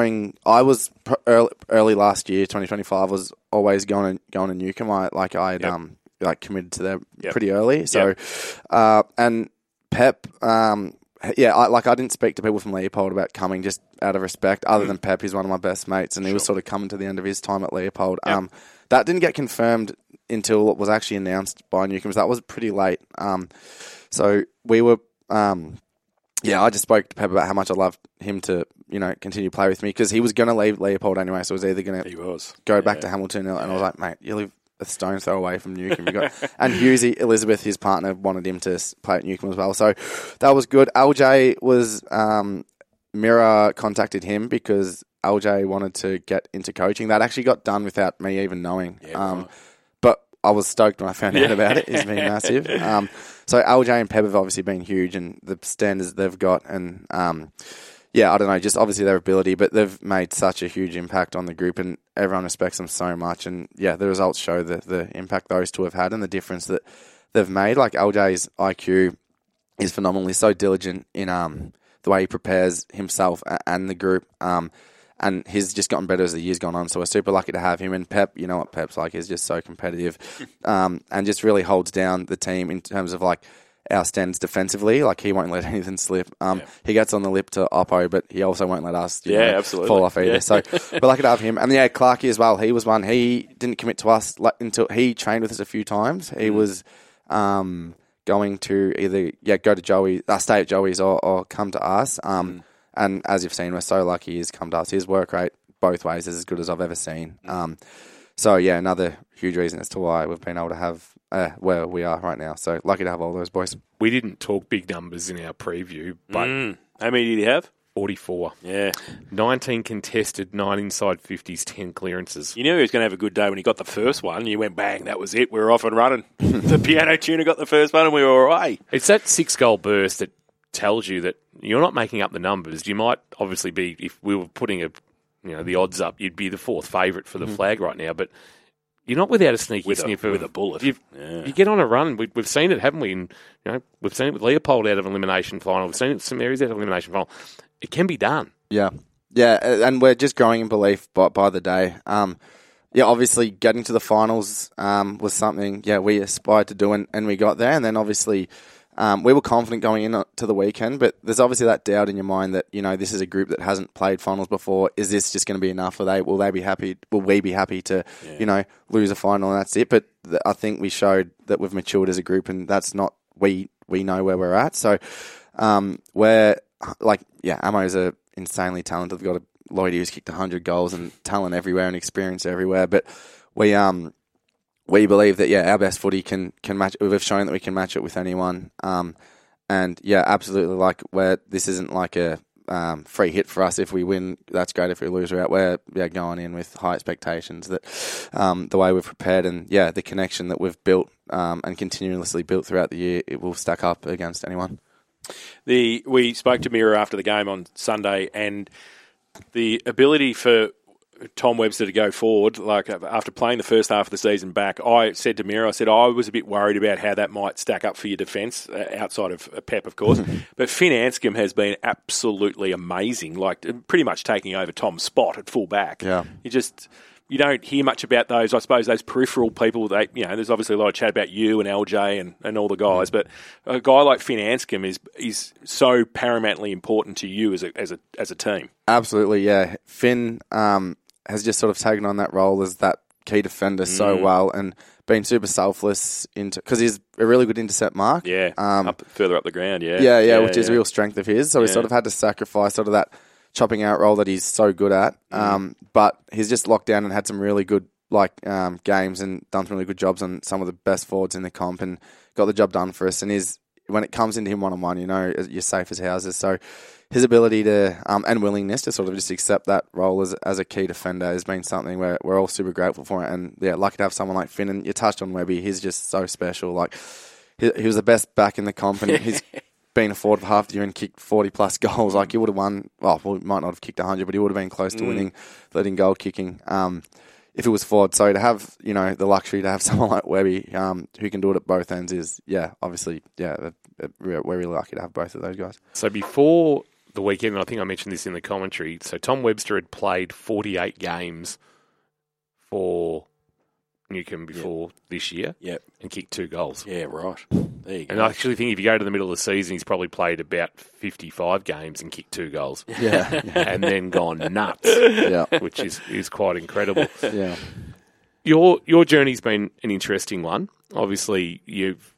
Speaker 5: early last year, 2025, was always going to Newcombe. I had committed to them pretty early. So, and Pep, I didn't speak to people from Leopold about coming just out of respect. Other than Pep, he's one of my best mates, and he was sort of coming to the end of his time at Leopold. That didn't get confirmed until it was actually announced by Newcombe. So that was pretty late. So we were, I just spoke to Pep about how much I loved him to, continue to play with me, because he was going to leave Leopold anyway. So it was either going to go back to Hamilton, and I was like, mate, you live a stone's throw away from Newcombe. And Hughesy, Elizabeth, his partner, wanted him to play at Newcombe as well. So that was good. LJ was, Mira contacted him because LJ wanted to get into coaching. That actually got done without me even knowing. But I was stoked when I found out about it. It's been massive. So LJ and Pep have obviously been huge, and the standards they've got, and I don't know, just obviously their ability, but they've made such a huge impact on the group, and everyone respects them so much. And the results show the impact those two have had and the difference that they've made. LJ's IQ is phenomenal. He's so diligent in the way he prepares himself and the group. And he's just gotten better as the year's gone on, so we're super lucky to have him. And Pep, you know what Pep's like, he's just so competitive, and just really holds down the team in terms of our standards defensively. He won't let anything slip. He gets on the lip to Oppo, but he also won't let us
Speaker 3: absolutely
Speaker 5: fall off either. Yeah. So we're lucky to have him. And Clarkey as well, he was one. He didn't commit to us until he trained with us a few times. He was going to either go to Joey, stay at Joey's, or come to us. And as you've seen, we're so lucky he's come to us. His work rate both ways is as good as I've ever seen. Another huge reason as to why we've been able to have where we are right now. So lucky to have all those boys.
Speaker 2: We didn't talk big numbers in our preview, but
Speaker 3: how many did he have?
Speaker 2: 44.
Speaker 3: Yeah.
Speaker 2: 19 contested, 9 inside 50s, 10 clearances.
Speaker 3: You knew he was going to have a good day when he got the first one. You went, bang, that was it. We were off and running. The piano tuner got the first one and we were away.
Speaker 2: It's that 6-goal burst that tells you that you're not making up the numbers. You might obviously be, if we were putting the odds up, you'd be the 4th favourite for the flag right now, but you're not without a sneaky sniff
Speaker 3: with a bullet.
Speaker 2: You get on a run. We've seen it, haven't we? And, we've seen it with Leopold out of elimination final. We've seen it with some areas out of elimination final. It can be done.
Speaker 5: Yeah, and we're just growing in belief by the day. Obviously getting to the finals was something we aspired to do, and we got there. And then obviously we were confident going into the weekend, but there's obviously that doubt in your mind that, this is a group that hasn't played finals before. Is this just going to be enough? Will they be happy? Will we be happy to, lose a final and that's it? But I think we showed that we've matured as a group, and that's not, we know where we're at. So, Amo's are insanely talented. They've got a Lloydie who's kicked 100 goals and talent everywhere and experience everywhere. But we believe that our best footy can match. We've shown that we can match it with anyone. Absolutely. This isn't like a free hit for us. If we win, that's great. If we lose, we're out. We're going in with high expectations. That the way we've prepared and the connection that we've built and continuously built throughout the year, it will stack up against anyone.
Speaker 3: We spoke to Mira after the game on Sunday, and the ability for Tom Webster to go forward, after playing the first half of the season back, I said to Mira, I was a bit worried about how that might stack up for your defence, outside of Pep, of course. But Finn Anscombe has been absolutely amazing, pretty much taking over Tom's spot at full back.
Speaker 5: Yeah.
Speaker 3: You don't hear much about those, I suppose, those peripheral people. There's obviously a lot of chat about you and LJ and all the guys, but a guy like Finn Anscombe is so paramountly important to you as a team.
Speaker 5: Absolutely, yeah. Finn has just sort of taken on that role as that key defender so well, and been super selfless because he's a really good intercept mark.
Speaker 3: Yeah, further up the ground.
Speaker 5: Which is a real strength of his. So we sort of had to sacrifice sort of that chopping out role that he's so good at. But he's just locked down and had some really good games and done some really good jobs on some of the best forwards in the comp and got the job done for us. And when it comes into him one-on-one, you're safe as houses. So his ability to and willingness to sort of just accept that role as a key defender has been something where we're all super grateful for it. And lucky to have someone like Finn. And you touched on Webby, he's just so special. He was the best back in the comp, and he's been a forward for half the year and kicked 40 plus goals. He would have won. Well, he might not have kicked 100, but he would have been close to winning, leading goal kicking. If it was forward, so to have the luxury to have someone like Webby who can do it at both ends is obviously we're really lucky to have both of those guys.
Speaker 2: So before the weekend, and I think I mentioned this in the commentary, so Tom Webster had played 48 games for Newcombe before this year and kicked 2 goals.
Speaker 3: Yeah, right. There you go.
Speaker 2: And I actually think if you go to the middle of the season, he's probably played about 55 games and kicked 2 goals.
Speaker 5: Yeah.
Speaker 2: And then gone nuts, which is quite incredible.
Speaker 5: Yeah.
Speaker 2: Your journey's been an interesting one. Obviously, you've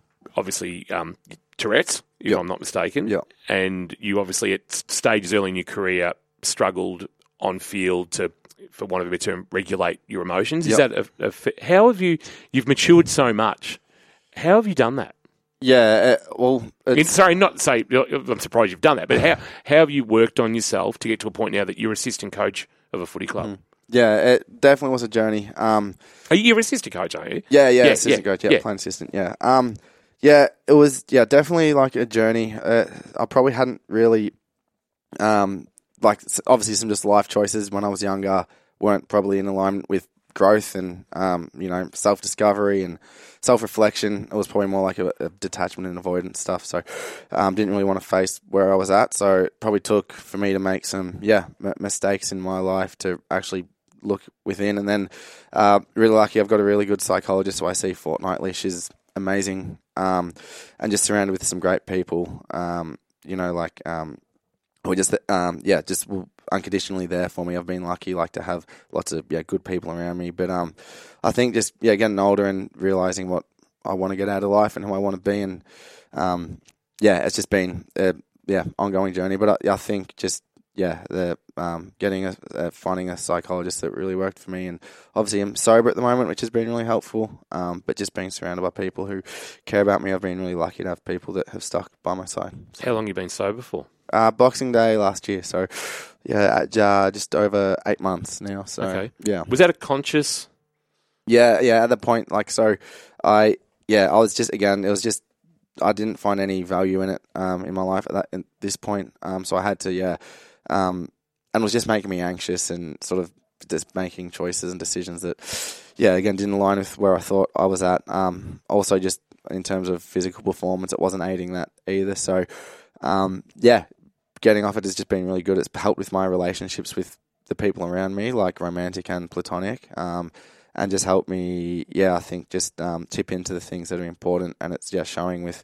Speaker 2: Tourette's, if I'm not mistaken.
Speaker 5: Yeah.
Speaker 2: And you obviously at stages early in your career struggled on field to, for want of a better term, regulate your emotions. Is that how have you've matured so much? How have you done that?
Speaker 5: Yeah,
Speaker 2: I'm surprised you've done that, but how have you worked on yourself to get to a point now that you're assistant coach of a footy club?
Speaker 5: Yeah, it definitely was a journey.
Speaker 2: You're an assistant coach, aren't you?
Speaker 5: Yeah, assistant coach, playing assistant, it was, definitely like a journey. I probably hadn't really, obviously some just life choices when I was younger weren't probably in alignment with growth and, self-discovery and self-reflection. It was probably more like a detachment and avoidance stuff. So, didn't really want to face where I was at. So it probably took for me to make some, mistakes in my life to actually look within. And then, really lucky, I've got a really good psychologist who I see fortnightly. She's amazing. And just surrounded with some great people, who just unconditionally there for me. I've been lucky, to have lots of good people around me. But I think just getting older and realizing what I want to get out of life and who I want to be, and it's just been ongoing journey. But I think just finding a psychologist that really worked for me, and obviously I'm sober at the moment, which has been really helpful. But just being surrounded by people who care about me, I've been really lucky to have people that have stuck by my side. So.
Speaker 2: How long have you been sober for?
Speaker 5: Boxing Day last year, so just over 8 months now. So
Speaker 2: okay. Was that a conscious?
Speaker 5: Yeah. At the point, I was just it was just I didn't find any value in it in my life at this point. So I had to and it was just making me anxious and sort of just making choices and decisions that again didn't align with where I thought I was at. Also, just in terms of physical performance, it wasn't aiding that either. So getting off it has just been really good. It's helped with my relationships with the people around me, like romantic and platonic. And and just help me, I think just tip into the things that are important, and it's showing with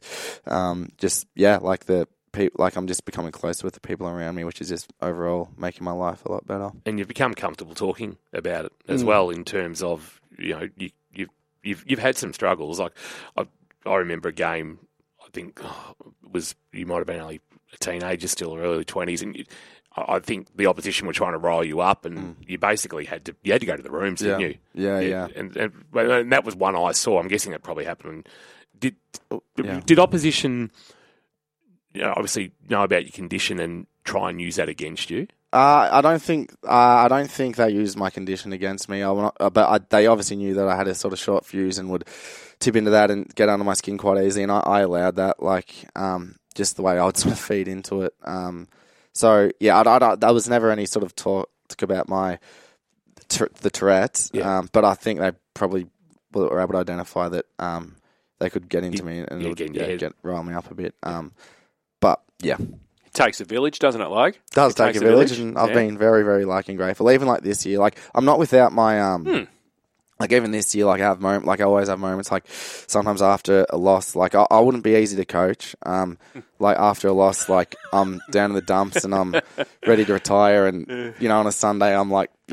Speaker 5: like I'm just becoming closer with the people around me, which is just overall making my life a lot better.
Speaker 2: And you've become comfortable talking about it as well, in terms of, you've had some struggles. Like I remember a game, I think you might have been only a teenager still, or early 20s, and I think the opposition were trying to rile you up, and you basically had to go to the rooms, didn't you?
Speaker 5: Yeah.
Speaker 2: And that was one I saw. I'm guessing that probably happened. Did opposition, obviously know about your condition and try and use that against you?
Speaker 5: I don't think they used my condition against me. They obviously knew that I had a sort of short fuse and would tip into that and get under my skin quite easily, and I allowed that, just the way I would sort of feed into it. So there was never any sort of talk about the Tourette's, but I think they probably were able to identify that they could get into me and rile me up a bit. But yeah.
Speaker 3: It takes a village, doesn't it, Logue?
Speaker 5: It does take a village, and I've been very, very lucky and grateful. Even like this year, I'm not without my even this year, I have moments, I always have moments, sometimes after a loss, I wouldn't be easy to coach. After a loss, I'm down in the dumps and I'm ready to retire, and on a Sunday, I'm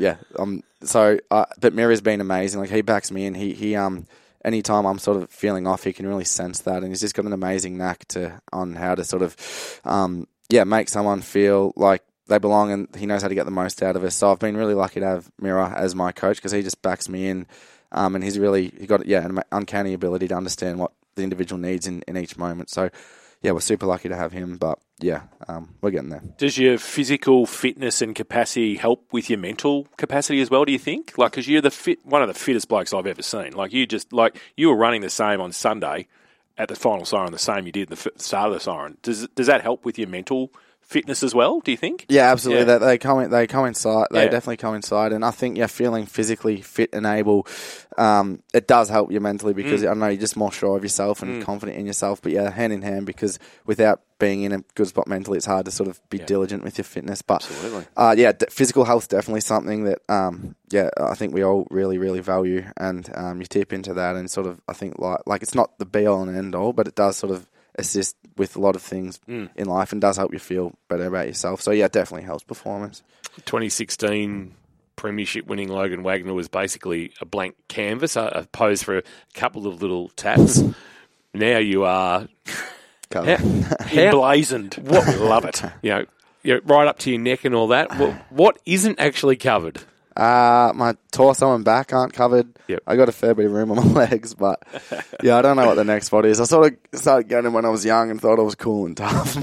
Speaker 5: but Mira's been amazing. He backs me in. He anytime I'm sort of feeling off, he can really sense that, and he's just got an amazing knack on how to sort of make someone feel like they belong, and he knows how to get the most out of us. So I've been really lucky to have Mira as my coach, because he just backs me in, and he got an uncanny ability to understand what the individual needs in each moment. So we're super lucky to have him, but we're getting there. Does
Speaker 3: your physical fitness and capacity help with your mental capacity as well, do you think? Because you're one of the fittest blokes I've ever seen. You were running the same on Sunday at the final siren, the same you did at the start of the siren. Does that help with your mental fitness as well, do you think?
Speaker 5: Yeah, absolutely. Yeah. They coincide. They definitely coincide. And I think feeling physically fit and able, it does help you mentally, because I know you're just more sure of yourself and confident in yourself. But hand in hand, because without being in a good spot mentally, it's hard to sort of be diligent with your fitness. But absolutely. Physical health definitely something that I think we all really, really value, and you tip into that, and sort of I think like it's not the be all and end all, but it does sort of assist with a lot of things in life, and does help you feel better about yourself. So it definitely helps performance.
Speaker 2: 2016 premiership winning Logan Wagner was basically a blank canvas, a pose for a couple of little taps. Now you are
Speaker 3: emblazoned. Love it.
Speaker 2: You're right up to your neck and all that. What isn't actually covered?
Speaker 5: My torso and back aren't covered.
Speaker 2: Yep.
Speaker 5: I got a fair bit of room on my legs, but I don't know what the next spot is. I sort of started getting them when I was young and thought I was cool and tough.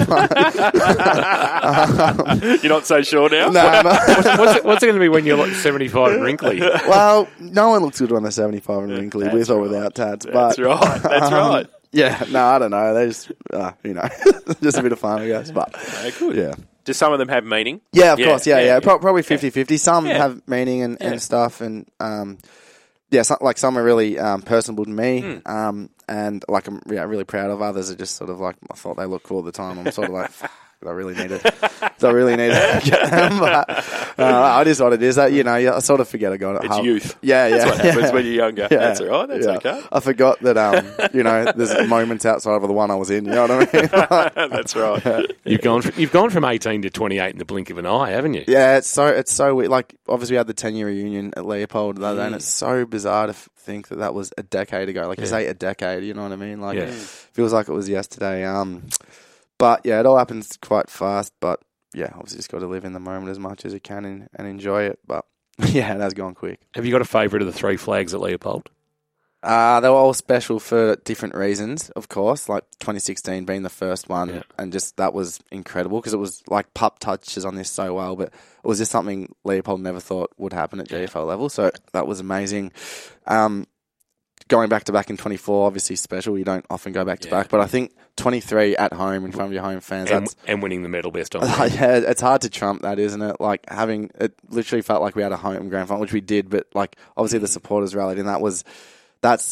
Speaker 3: You're not so sure now?
Speaker 5: No.
Speaker 2: What's it going to be when you're 75 and wrinkly?
Speaker 5: Well, no one looks good when they're 75 and wrinkly, with or without tats.
Speaker 3: That's right. That's right.
Speaker 5: Yeah, no, I don't know. They just, just a bit of fun, I guess. But
Speaker 3: good.
Speaker 5: Yeah.
Speaker 3: Do some of them have meaning?
Speaker 5: Yeah, of course. Yeah. Probably 50-50. Some have meaning and stuff, and some are really personable to me, and I'm really proud of. Others are just sort of I thought they look cool at the time. I'm sort of like, do I really need to get them? But it is what it is. I sort of forget I got it.
Speaker 3: It's youth.
Speaker 5: Yeah.
Speaker 3: That's what happens when you're younger. Yeah. That's all right. That's okay.
Speaker 5: I forgot that, there's moments outside of the one I was in. You know what I mean?
Speaker 3: That's right.
Speaker 5: Yeah.
Speaker 2: You've gone from 18 to 28 in the blink of an eye, haven't you?
Speaker 5: Yeah, it's so weird. Obviously we had the 10-year reunion at Leopold the other day, and it's so bizarre to think that was a decade ago. You say a decade, you know what I mean? It feels like it was yesterday. But it all happens quite fast. But obviously just got to live in the moment as much as you can and enjoy it. But it has gone quick.
Speaker 2: Have you got a favourite of the three flags at Leopold?
Speaker 5: They were all special for different reasons, of course. 2016 being the first one, and just that was incredible, because it was Pup touches on this so well, but it was just something Leopold never thought would happen at GFL level. So that was amazing. Going back to back in 24, obviously special. You don't often go back to back, but I think 23 at home in front of your home fans,
Speaker 2: and winning the medal best on.
Speaker 5: It's hard to trump that, isn't it? Having it literally felt like we had a home grand final, which we did, but obviously the supporters rallied, and that's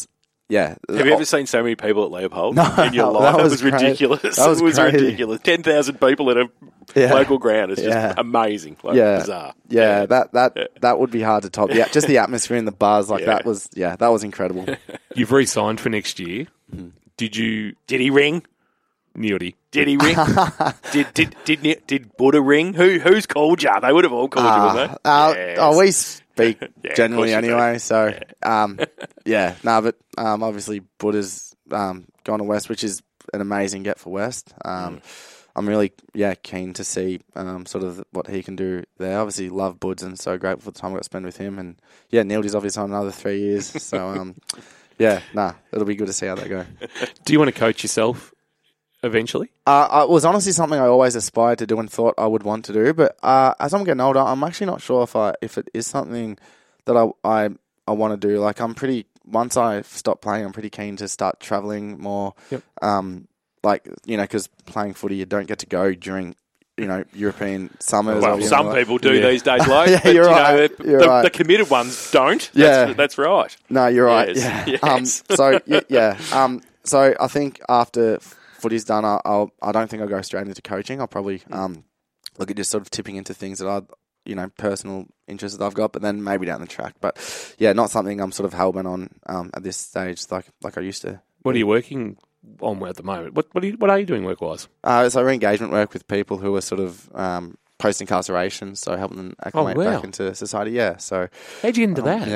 Speaker 5: yeah.
Speaker 3: Have you ever seen so many people at Leopold
Speaker 5: No,
Speaker 3: in your life?
Speaker 5: that
Speaker 3: It
Speaker 5: was
Speaker 3: was
Speaker 5: crazy.
Speaker 3: ridiculous.
Speaker 5: That was
Speaker 3: it was
Speaker 5: crazy.
Speaker 3: ridiculous. 10,000 people at a
Speaker 5: Yeah.
Speaker 3: local ground. It's just
Speaker 5: Yeah.
Speaker 3: amazing. Like,
Speaker 5: Yeah.
Speaker 3: bizarre.
Speaker 5: Yeah, that would be hard to top. Yeah, just the atmosphere and the buzz, like
Speaker 3: Yeah.
Speaker 5: that was incredible.
Speaker 2: You've re-signed for next year. Did you,
Speaker 3: Did he ring?
Speaker 2: Neody?
Speaker 3: Did he ring? did Buddha ring? Who's called you? They would have all called you, wouldn't they? Yes.
Speaker 5: Oh, we speak
Speaker 3: Yeah, of
Speaker 5: generally
Speaker 3: course you do.
Speaker 5: anyway, so but obviously Buddha's gone to West, which is an amazing get for West. I'm really keen to see sort of what he can do there. Obviously, love Buds and so grateful for the time I got to spend with him. And Neildy's obviously on another 3 years, so it'll be good to see how they go.
Speaker 2: Do you want to coach yourself eventually?
Speaker 5: It was honestly something I always aspired to do and thought I would want to do, but as I'm getting older, I'm actually not sure if it is something that I want to do. Like once I stop playing, I'm pretty keen to start travelling more.
Speaker 2: Yep.
Speaker 5: Because playing footy, you don't get to go during European summers.
Speaker 3: Well, some people do these days, like.
Speaker 5: Yeah,
Speaker 3: but,
Speaker 5: you're right. You're right.
Speaker 3: The committed ones don't.
Speaker 5: Yeah.
Speaker 3: That's right.
Speaker 5: No, you're right.
Speaker 3: Yes.
Speaker 5: Yeah.
Speaker 3: Yes.
Speaker 5: So I think after footy's done, I don't think I'll go straight into coaching. I'll probably look at just sort of tipping into things that I, personal interests that I've got, but then maybe down the track. But not something I'm sort of hell bent on at this stage, like I used to.
Speaker 2: What are you working on at the moment? What are you doing work-wise?
Speaker 5: So re-engagement work with people who are sort of post-incarceration, so helping them acclimate back into society. Yeah. So
Speaker 2: How'd you get into that?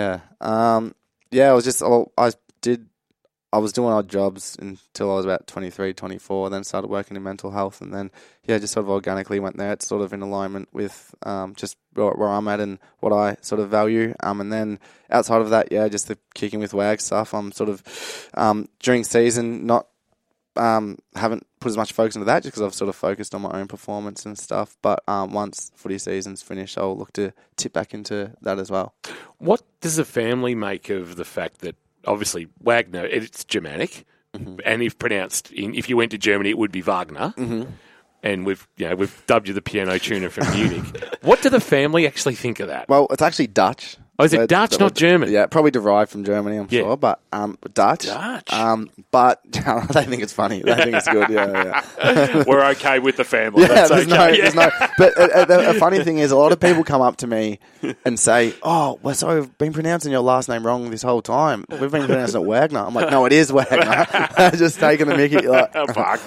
Speaker 5: Yeah. I was doing odd jobs until I was about 23, 24, then started working in mental health, and then, just sort of organically went there. It's sort of in alignment with just where I'm at and what I sort of value. And then outside of that, just the kicking with WAG stuff. I'm sort of, during season, not haven't put as much focus into that just because I've sort of focused on my own performance and stuff. But once footy season's finished, I'll look to tip back into that as well.
Speaker 2: What does the family make of the fact that obviously Wagner, it's Germanic, and if you went to Germany, it would be Wagner. Mm-hmm. And we've dubbed you the piano tuner from Munich. What do the family actually think of that?
Speaker 5: Well, it's actually Dutch.
Speaker 2: Oh, is it Dutch, not German?
Speaker 5: Yeah, probably derived from Germany, I'm sure, but Dutch. But they think it's funny. They think it's good. Yeah.
Speaker 3: We're okay with the family.
Speaker 5: Yeah,
Speaker 3: That's
Speaker 5: there's
Speaker 3: okay.
Speaker 5: no. But the funny thing is, a lot of people come up to me and say, "Oh, well, so we've been pronouncing your last name wrong this whole time. We've been pronouncing it Wagner." I'm like, "No, it is Wagner." Just taking the mickey. Like,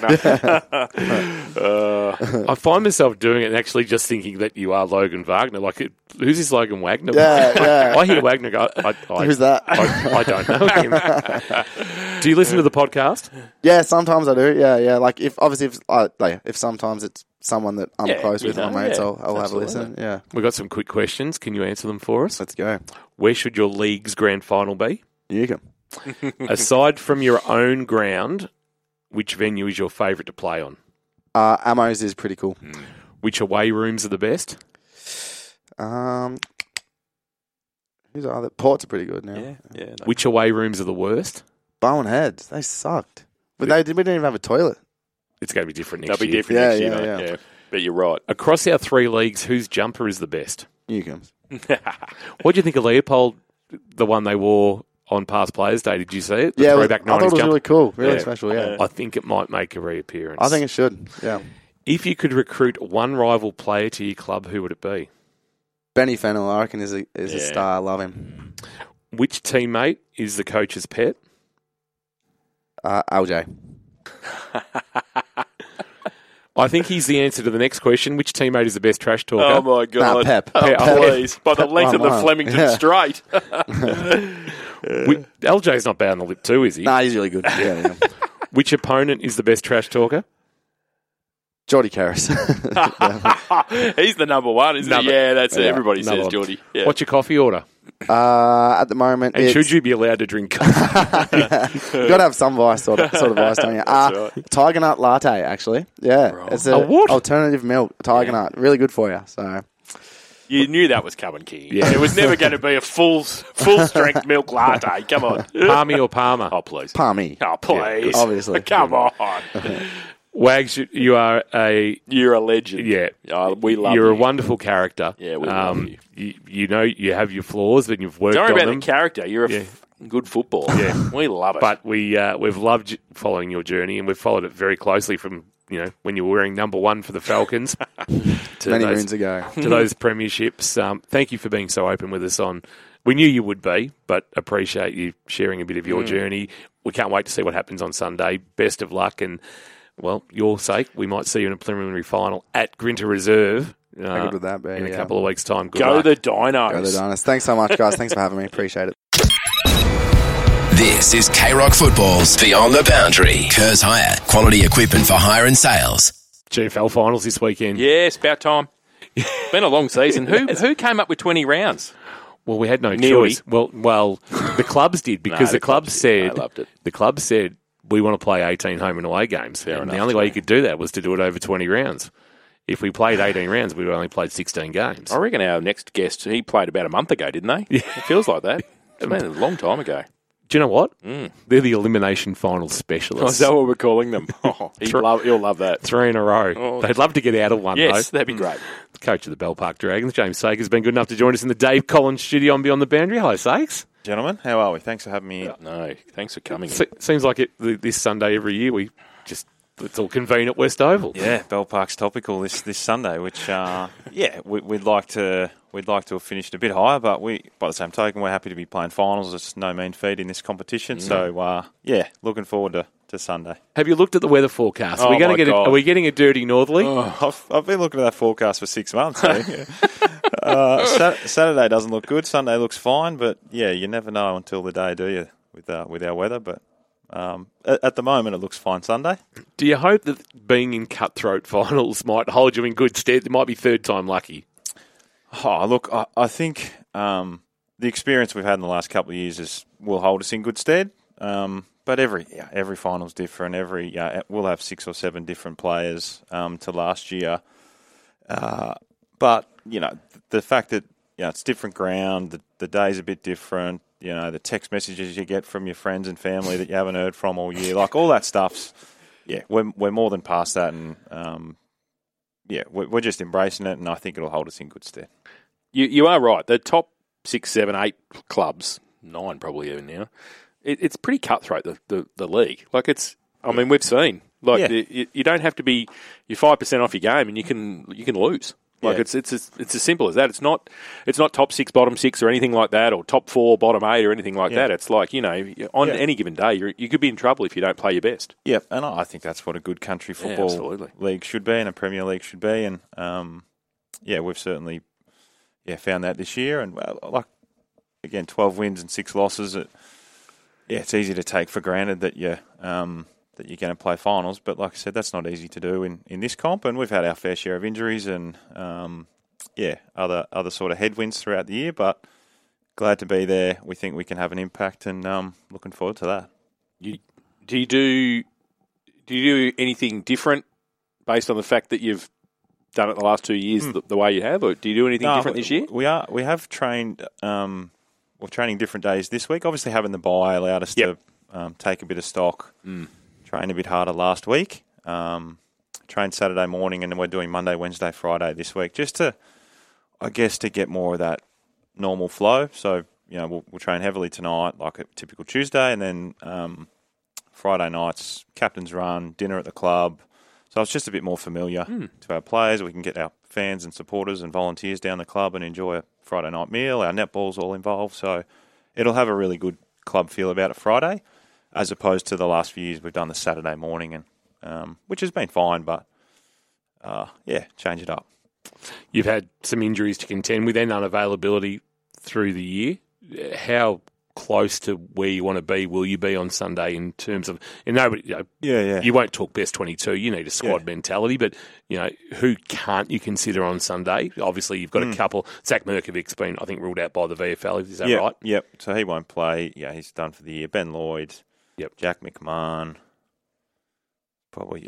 Speaker 3: Wagner.
Speaker 2: I find myself doing it and actually just thinking that you are Logan Wagner. Like, who's this Logan Wagner?
Speaker 5: Yeah.
Speaker 2: I hear Wagner go,
Speaker 5: Who's that?
Speaker 2: I don't know him. Do you listen to the podcast?
Speaker 5: Yeah, sometimes I do. Yeah. Like if sometimes it's someone that I'm close with, my mates, I'll have a listen. Yeah.
Speaker 2: We've got some quick questions. Can you answer them for us?
Speaker 5: Let's go.
Speaker 2: Where should your league's grand final be?
Speaker 5: Newcombe.
Speaker 2: Aside from your own ground, which venue is your favourite to play on?
Speaker 5: Amos is pretty cool.
Speaker 2: Which away rooms are the best?
Speaker 5: Who's the other? Ports are pretty good now.
Speaker 3: Yeah.
Speaker 2: Which away rooms are the worst?
Speaker 5: Bowen Heads, they sucked. But we didn't even have a toilet.
Speaker 2: It's going to be different next
Speaker 3: They'll be
Speaker 2: year.
Speaker 3: different next year,
Speaker 5: Yeah.
Speaker 3: mate. Yeah. But you're right.
Speaker 2: Across our three leagues, whose jumper is the best?
Speaker 5: Newcombes.
Speaker 2: What do you think of Leopold, the one they wore on Past Players Day? Did you see it? The
Speaker 5: Yeah,
Speaker 2: throwback
Speaker 5: I thought
Speaker 2: 90s
Speaker 5: it was
Speaker 2: jumper?
Speaker 5: really cool, really
Speaker 2: Yeah.
Speaker 5: special. Yeah,
Speaker 2: I think it might make a reappearance.
Speaker 5: I think it should. Yeah,
Speaker 2: If you could recruit one rival player to your club, who would it be?
Speaker 5: Benny Fennell, I reckon, is a star. I love him.
Speaker 2: Which teammate is the coach's pet?
Speaker 5: LJ.
Speaker 2: I think he's the answer to the next question. Which teammate is the best trash talker?
Speaker 3: Oh, my God.
Speaker 5: Pep.
Speaker 3: Oh,
Speaker 2: Pep.
Speaker 3: please. By the length of the
Speaker 5: Mile.
Speaker 3: Flemington
Speaker 5: Yeah.
Speaker 3: Straight.
Speaker 2: LJ's not bad on the lip too, is he?
Speaker 5: Nah, he's really good. Yeah.
Speaker 2: Which opponent is the best trash talker?
Speaker 5: Geordie Karras.
Speaker 3: He's the number one, isn't he? Yeah, that's it. Everybody
Speaker 2: Number
Speaker 3: says
Speaker 2: one.
Speaker 3: Geordie. Yeah.
Speaker 2: What's your coffee order?
Speaker 5: At the moment,
Speaker 2: And should you be allowed to drink coffee?
Speaker 5: You've got to have some vice, sort of vice, don't you?
Speaker 3: That's
Speaker 5: Tiger Nut Latte, actually. Yeah,
Speaker 3: Right.
Speaker 5: it's
Speaker 2: A what?
Speaker 5: alternative milk. Tiger Nut, really good for you. So
Speaker 3: You knew that was coming, King.
Speaker 2: Yeah.
Speaker 3: It was never going to be a full strength milk latte. Come on.
Speaker 2: Palmy or Palmer?
Speaker 3: Oh, please.
Speaker 5: Palmy.
Speaker 3: Oh, please.
Speaker 5: obviously.
Speaker 3: Come on.
Speaker 2: Wags, you are
Speaker 3: You're a legend.
Speaker 2: yeah.
Speaker 3: Oh, we love
Speaker 2: You're
Speaker 3: you.
Speaker 2: a wonderful character.
Speaker 3: Yeah, we love you.
Speaker 2: You know you have your flaws, and you've worked
Speaker 3: Don't worry
Speaker 2: on
Speaker 3: about
Speaker 2: them.
Speaker 3: the character. You're a Good football.
Speaker 2: Yeah.
Speaker 3: We love it.
Speaker 2: But we've loved following your journey, and we've followed it very closely from when you were wearing number 1 for the Falcons to
Speaker 5: Many moons ago.
Speaker 2: to those premierships. Thank you for being so open with us on. We knew you would be, but appreciate you sharing a bit of your journey. We can't wait to see what happens on Sunday. Best of luck, and well, your sake, we might see you in a preliminary final at Grinter Reserve.
Speaker 5: How good would that be?
Speaker 2: In a couple of weeks' time. Good
Speaker 3: Go
Speaker 2: luck.
Speaker 3: the Dinos.
Speaker 5: Go the Dinos. Thanks so much, guys. Thanks for having me. Appreciate it.
Speaker 1: This is K-Rock Football's Beyond the Boundary. Kerrs Hire, quality equipment for hire and sales.
Speaker 2: GFL finals this weekend.
Speaker 3: Yeah, it's about time. Been a long season. Who came up with 20 rounds?
Speaker 2: Well, we had no
Speaker 3: Nearly.
Speaker 2: choice. Well, the clubs did because
Speaker 3: No,
Speaker 2: the clubs said
Speaker 3: I loved it.
Speaker 2: the clubs said we want to play 18 home and away games.
Speaker 3: Fair
Speaker 2: And the
Speaker 3: enough,
Speaker 2: only way
Speaker 3: too.
Speaker 2: you could do that was to do it over 20 rounds. If we played 18 rounds, we'd only played 16 games.
Speaker 3: I reckon our next guest, he played about a month ago, didn't they? Yeah. It feels like that. It's been a long time ago.
Speaker 2: Do you know what? They're the elimination final
Speaker 3: Oh, is
Speaker 2: specialists.
Speaker 3: that what we're calling them? Oh, he'll love that.
Speaker 2: 3 in a row.
Speaker 3: Oh.
Speaker 2: They'd love to get out of one,
Speaker 3: Yes,
Speaker 2: though.
Speaker 3: that'd be great.
Speaker 2: The coach of the Bell Park Dragons, James Saker, has been good enough to join us in the Dave Collins studio on Beyond the Boundary. Hello, Sakes.
Speaker 6: Gentlemen, how are we? Thanks for having me.
Speaker 3: No, thanks for coming.
Speaker 2: Seems like this Sunday every year we just it's all convene at West Oval.
Speaker 6: Yeah, Bell Park's topical this Sunday, which we'd like to have finished a bit higher, but by the same token we're happy to be playing finals. It's no mean feat in this competition, so looking forward to Sunday.
Speaker 2: Have you looked at the weather forecast?
Speaker 3: Oh,
Speaker 2: Are
Speaker 3: my God.
Speaker 2: Are we getting a dirty northerly?
Speaker 6: I've been looking at that forecast for 6 months. Saturday doesn't look good. Sunday looks fine, but yeah, you never know until the day, do you? With our weather, but at the moment it looks fine. Sunday.
Speaker 2: Do you hope that being in cutthroat finals might hold you in good stead? It might be third time lucky.
Speaker 6: Oh, look, I think the experience we've had in the last couple of years will hold us in good stead. But every final's different. We'll have 6 or 7 different players to last year. But the fact that it's different ground, the day's a bit different. The text messages you get from your friends and family that you haven't heard from all year, like all that stuff's. Yeah, we're more than past that, and we're just embracing it, and I think it'll hold us in good stead.
Speaker 3: You are right. The top 6, 7, 8 clubs, 9 probably even now, it's pretty cutthroat, the league. Like we've seen. You don't have to be, you're 5% off your game and you can lose. Like it's as simple as that. It's not top 6, bottom 6 or anything like that, or top 4, bottom 8 or anything like that. It's like, on any given day, you could be in trouble if you don't play your best.
Speaker 6: Yeah, and I think that's what a good country football league should be, and a Premier League should be. And we've certainly found that this year. And again, 12 wins and 6 losses. It's easy to take for granted that you're going to play finals, but like I said, that's not easy to do in this comp. And we've had our fair share of injuries and other sort of headwinds throughout the year. But glad to be there. We think we can have an impact, and looking forward to that.
Speaker 3: Do you do anything different based on the fact that you've done it the last 2 years the way you have, or do you do anything different this year?
Speaker 6: We have trained. We're training different days this week. Obviously, having the bye allowed us to take a bit of stock. Train a bit harder last week. Trained Saturday morning, and then we're doing Monday, Wednesday, Friday this week, just to get more of that normal flow. So we'll train heavily tonight, like a typical Tuesday, and then Friday nights captain's run, dinner at the club. So it's just a bit more familiar to our players. We can get our fans and supporters and volunteers down the club and enjoy a Friday night meal. Our netball's all involved, so it'll have a really good club feel about it Friday, as opposed to the last few years we've done the Saturday morning, and which has been fine, but change it up.
Speaker 2: You've had some injuries to contend with and unavailability through the year. How close to where you want to be will you be on Sunday in terms of, you won't talk best 22, you need a squad mentality, but who can't you consider on Sunday? Obviously you've got a couple. Zach Mirkovic's been, I think, ruled out by the VFL, is that right?
Speaker 6: Yep, so he won't play. He's done for the year. Ben Lloyd, Jack McMahon, probably,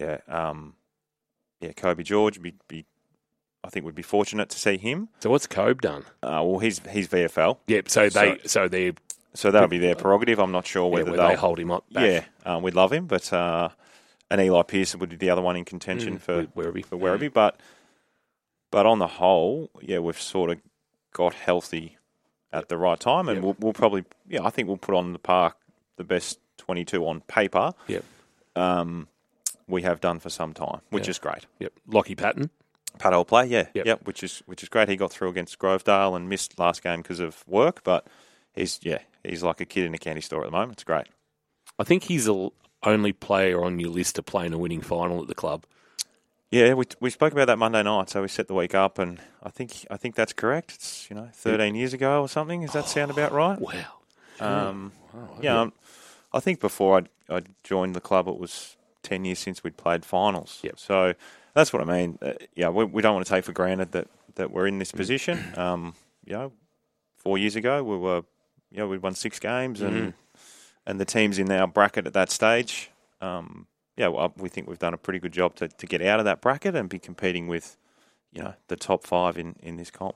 Speaker 6: Kobe George, I think we'd be fortunate to see him.
Speaker 2: So what's Kobe done?
Speaker 6: He's VFL.
Speaker 2: Yep, so
Speaker 6: that'll be their prerogative. I'm not sure whether
Speaker 2: they hold him up back.
Speaker 6: We'd love him, but and Eli Pearson would be the other one in contention for Werribee. But on the whole, we've sort of got healthy at the right time, and we'll probably, I think we'll put on the park the best 22 on paper.
Speaker 2: Yep.
Speaker 6: We have done for some time, which is great.
Speaker 2: Yep. Lockie Patton.
Speaker 6: Pat will play,
Speaker 2: Yep.
Speaker 6: which is great. He got through against Grovedale and missed last game because of work, but he's like a kid in a candy store at the moment. It's great.
Speaker 2: I think he's the only player on your list to play in a winning final at the club.
Speaker 6: Yeah, we spoke about that Monday night, so we set the week up, and I think that's correct. It's 13 years ago or something. Does that sound about right?
Speaker 2: Wow.
Speaker 6: I think before I joined the club, it was 10 years since we'd played finals.
Speaker 2: Yep. So
Speaker 6: that's what I mean. We don't want to take for granted that we're in this position. 4 years ago we'd won 6 games, and the teams in our bracket at that stage. We think we've done a pretty good job to get out of that bracket and be competing with, the top 5 in this comp.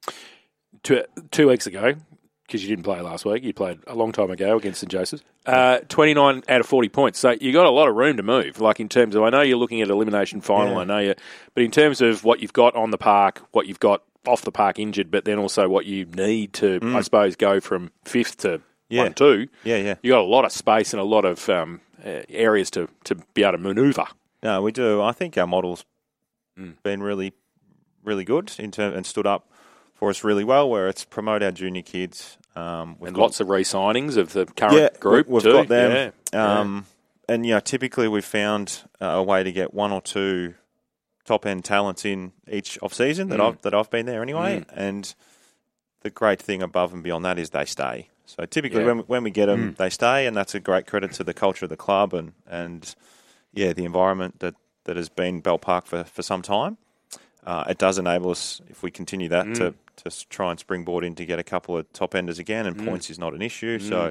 Speaker 3: 2 weeks ago, because you didn't play last week, you played a long time ago against St Joseph's. 29 out of 40 points. So you got a lot of room to move. Like in terms of, I know you're looking at elimination final.
Speaker 6: Yeah.
Speaker 3: But in terms of what you've got on the park, what you've got off the park injured, but then also what you need to, I suppose, go from 5th to 1-2.
Speaker 6: Yeah.
Speaker 3: You got a lot of space and a lot of areas to be able to manoeuvre.
Speaker 6: No, we do. I think our model's been really, really good and stood up for us really well, where it's promote our junior kids.
Speaker 3: And lots of re-signings of the current group
Speaker 6: we've
Speaker 3: too.
Speaker 6: got them.
Speaker 3: Yeah.
Speaker 6: And typically we've found a way to get 1 or 2 top-end talents in each off-season that I've been there anyway. And the great thing above and beyond that is they stay. So typically when we get them, they stay, and that's a great credit to the culture of the club and the environment that has been Bell Park for some time. It does enable us, if we continue that, to try and springboard in to get a couple of top-enders again, and points is not an issue. So,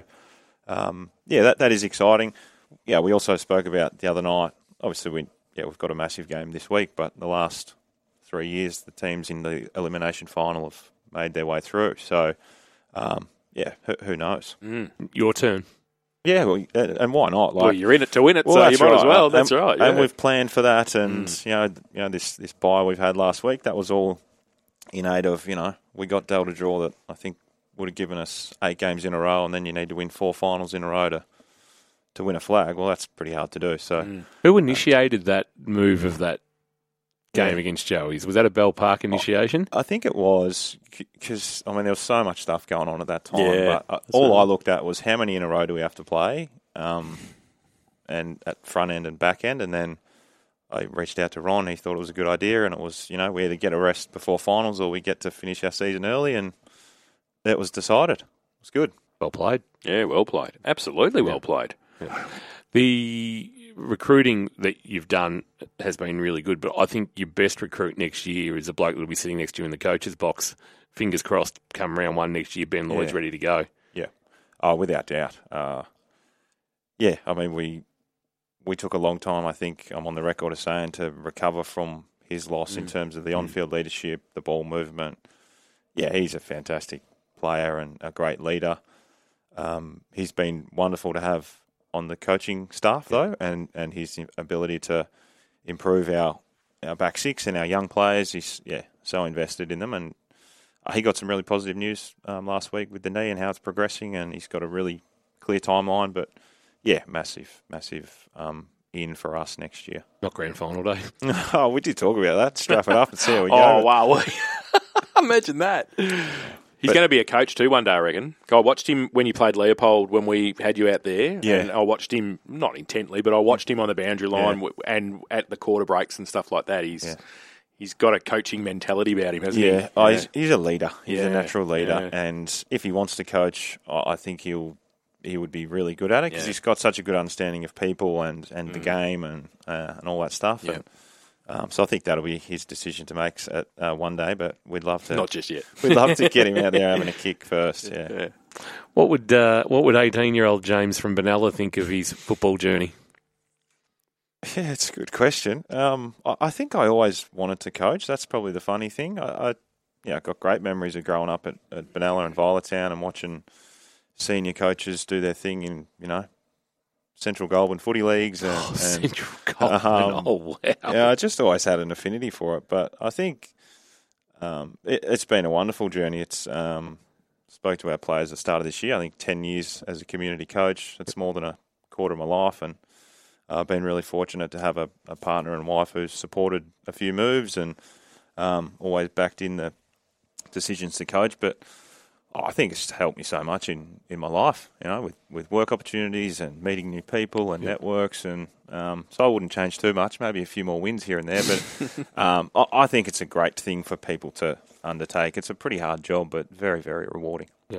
Speaker 6: that is exciting. Yeah, we also spoke about the other night, obviously we've got a massive game this week, but the last 3 years, the teams in the elimination final have made their way through. So, who knows?
Speaker 2: Your turn.
Speaker 6: Yeah, well, and why not?
Speaker 3: Well, you're in it to win it, so you might as well. That's right.
Speaker 6: And we've planned for that, and this bye we've had last week, that was all in aid of we got dealt a draw that I think would have given us 8 games in a row, and then you need to win 4 finals in a row to win a flag. Well, that's pretty hard to do. So,
Speaker 2: who initiated that move of that game against Joey's? Was that a Bell Park initiation?
Speaker 6: I think it was, because there was so much stuff going on at that time.
Speaker 3: Yeah,
Speaker 6: but I looked at was how many in a row do we have to play, and at front end and back end, and then I reached out to Ron. He thought it was a good idea, and it was, we either get a rest before finals or we get to finish our season early, and that was decided. It was good.
Speaker 2: Well played.
Speaker 3: Yeah, well played. Absolutely well played.
Speaker 2: Yeah. The recruiting that you've done has been really good, but I think your best recruit next year is a bloke that will be sitting next to you in the coach's box. Fingers crossed, come round 1 next year, Ben Lloyd's ready to go.
Speaker 6: Yeah. Without doubt. We took a long time, I think, I'm on the record of saying, to recover from his loss in terms of the on-field leadership, the ball movement. Yeah, he's a fantastic player and a great leader. He's been wonderful to have on the coaching staff, though, and his ability to improve our back six and our young players. He's so invested in them, and he got some really positive news last week with the knee and how it's progressing, and he's got a really clear timeline, but massive in for us next year.
Speaker 2: Not grand final day.
Speaker 6: Oh, we did talk about that. Strap it up and see how we go.
Speaker 3: Oh, wow. Imagine that. He's going to be a coach too one day, I reckon. I watched him when you played Leopold when we had you out there.
Speaker 6: Yeah.
Speaker 3: And I watched him, not intently, but I watched him on the boundary line and at the quarter breaks and stuff like that. He's got a coaching mentality about him, hasn't he?
Speaker 6: Yeah. He's a leader. He's a natural leader. Yeah. And if he wants to coach, I think he would be really good at it because he's got such a good understanding of people and the game and all that stuff.
Speaker 3: Yeah.
Speaker 6: And, so I think that'll be his decision to make at one day, but we'd love to.
Speaker 3: Not just yet.
Speaker 6: We'd love to get him out there having a kick first. Yeah.
Speaker 2: What would 18-year-old James from Benalla think of his football journey?
Speaker 6: Yeah, it's a good question. I think I always wanted to coach. That's probably the funny thing. I got great memories of growing up at Benalla and Violettown and watching senior coaches do their thing in, Central Goulburn footy leagues.
Speaker 2: Central Goulburn. Wow.
Speaker 6: Yeah, I just always had an affinity for it. But I think it's been a wonderful journey. It's spoke to our players at the start of this year. I think 10 years as a community coach, that's more than a quarter of my life, and I've been really fortunate to have a partner and wife who's supported a few moves and always backed in the decisions to coach. But I think it's helped me so much in my life, with work opportunities and meeting new people and networks. And so I wouldn't change too much, maybe a few more wins here and there. But I think it's a great thing for people to undertake. It's a pretty hard job, but very, very rewarding.
Speaker 2: Yep.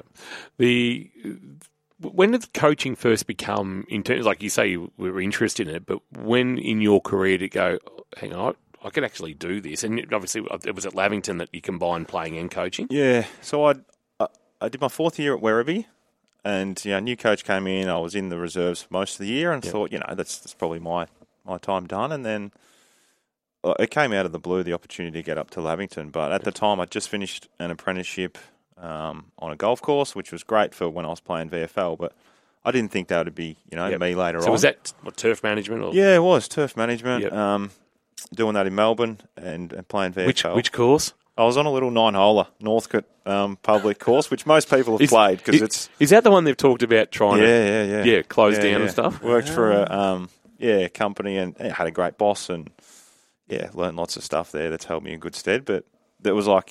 Speaker 2: When did coaching first become, in terms, like you say, you were interested in it, but when in your career did it go, hang on, I could actually do this? And obviously it was at Lavington that you combined playing and coaching.
Speaker 6: Yeah, so I did my fourth year at Werribee, and a new coach came in. I was in the reserves for most of the year and thought, that's probably my time done. And then it came out of the blue, the opportunity to get up to Lavington. But at the time, I'd just finished an apprenticeship on a golf course, which was great for when I was playing VFL, but I didn't think that would be, me later on.
Speaker 2: So was that turf management? Or?
Speaker 6: Yeah, it was turf management. Doing that in Melbourne and playing VFL.
Speaker 2: Which course?
Speaker 6: I was on a little 9-holer, Northcote public course, which most people have played because it's...
Speaker 2: Is that the one they've talked about trying to close down and stuff?
Speaker 6: Worked for a company and had a great boss and learned lots of stuff there that's held me in good stead. But that was like,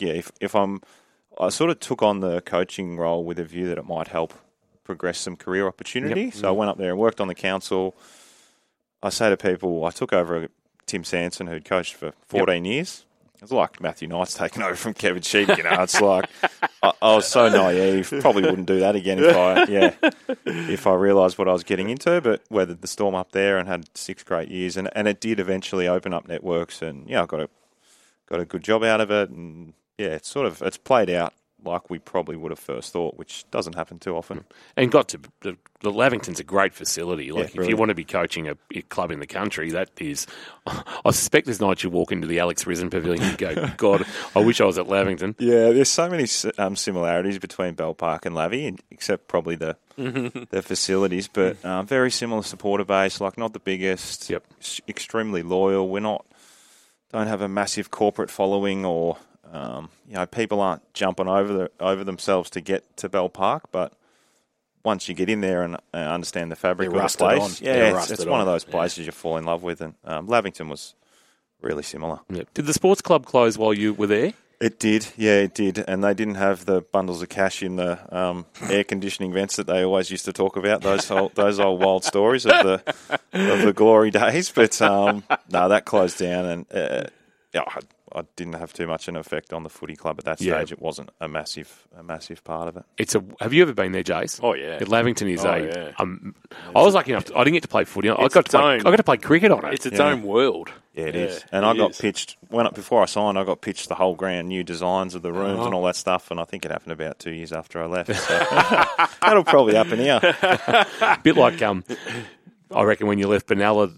Speaker 6: I sort of took on the coaching role with a view that it might help progress some career opportunity. Yep. So I went up there and worked on the council. I say to people, I took over Tim Sanson, who'd coached for 14 years. It was like Matthew Knight's taken over from Kevin Sheep, It's like, I was so naive. Probably wouldn't do that again if I realised what I was getting into, but weathered the storm up there and had 6 great years. And it did eventually open up networks and, I got a good job out of it. And, it's played out like we probably would have first thought, which doesn't happen too often.
Speaker 2: And the Lavington's a great facility. Like, if you want to be coaching a club in the country, that is... I suspect there's nights you walk into the Alex Risen Pavilion and you go, God, I wish I was at Lavington.
Speaker 6: Yeah, there's so many similarities between Bell Park and Lavie, except probably the facilities, but very similar supporter base, like not the biggest, extremely loyal. Don't have a massive corporate following or... people aren't jumping over themselves to get to Bell Park, but once you get in there and understand the fabric of the place, it's one of those places you fall in love with. And Lavington was really similar.
Speaker 2: Yep. Did the sports club close while you were there?
Speaker 6: It did, it did, and they didn't have the bundles of cash in the air conditioning vents that they always used to talk about. Those old wild stories of the glory days. But no, that closed down, and I didn't have too much an effect on the footy club at that stage. It wasn't a massive part of it.
Speaker 2: Have you ever been there, Jace?
Speaker 3: Oh yeah,
Speaker 2: Lavington is I was lucky enough. I didn't get to play footy. I got to play cricket on it.
Speaker 3: It's its own world.
Speaker 6: Yeah, it is. And I got pitched before I signed. I got pitched the whole ground, new designs of the rooms and all that stuff. And I think it happened about 2 years after I left. So that'll probably happen here.
Speaker 2: A bit like I reckon when you left Benalla,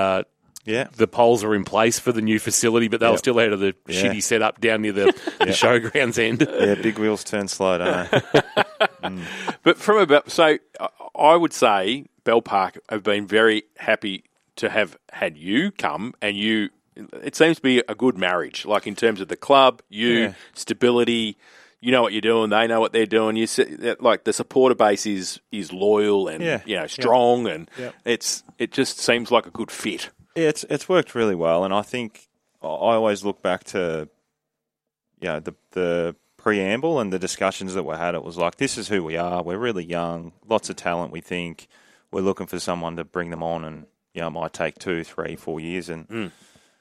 Speaker 2: the poles are in place for the new facility, but they were still out of the shitty setup down near the showgrounds end.
Speaker 6: Yeah, big wheels turn slow, don't they?
Speaker 3: But so I would say Bell Park have been very happy to have had you come, and it seems to be a good marriage, like in terms of the club, stability. You know what you're doing. They know what they're doing. Like the supporter base is loyal and strong, and it just seems like a good fit.
Speaker 6: Yeah, it's worked really well, and I think I always look back to the preamble and the discussions that we had. It was like, this is who we are. We're really young, lots of talent. We think we're looking for someone to bring them on, and it might take 2, 3, 4 years, and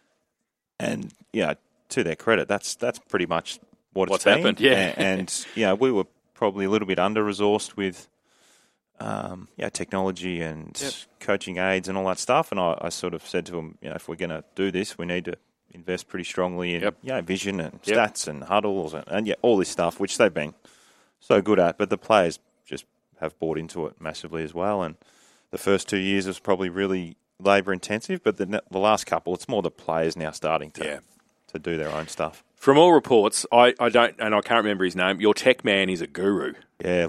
Speaker 6: to their credit, that's pretty much what's been.
Speaker 3: Happened. Yeah,
Speaker 6: and we were probably a little bit under-resourced with technology and coaching aids and all that stuff. And I sort of said to them, if we're going to do this, we need to invest pretty strongly in vision and stats and huddles and all this stuff, which they've been so good at. But the players just have bought into it massively as well. And the first 2 years was probably really labour intensive, but the last couple, it's more the players now starting to do their own stuff.
Speaker 3: From all reports, I don't, and I can't remember his name. Your tech man is a guru.
Speaker 6: Yeah, Luke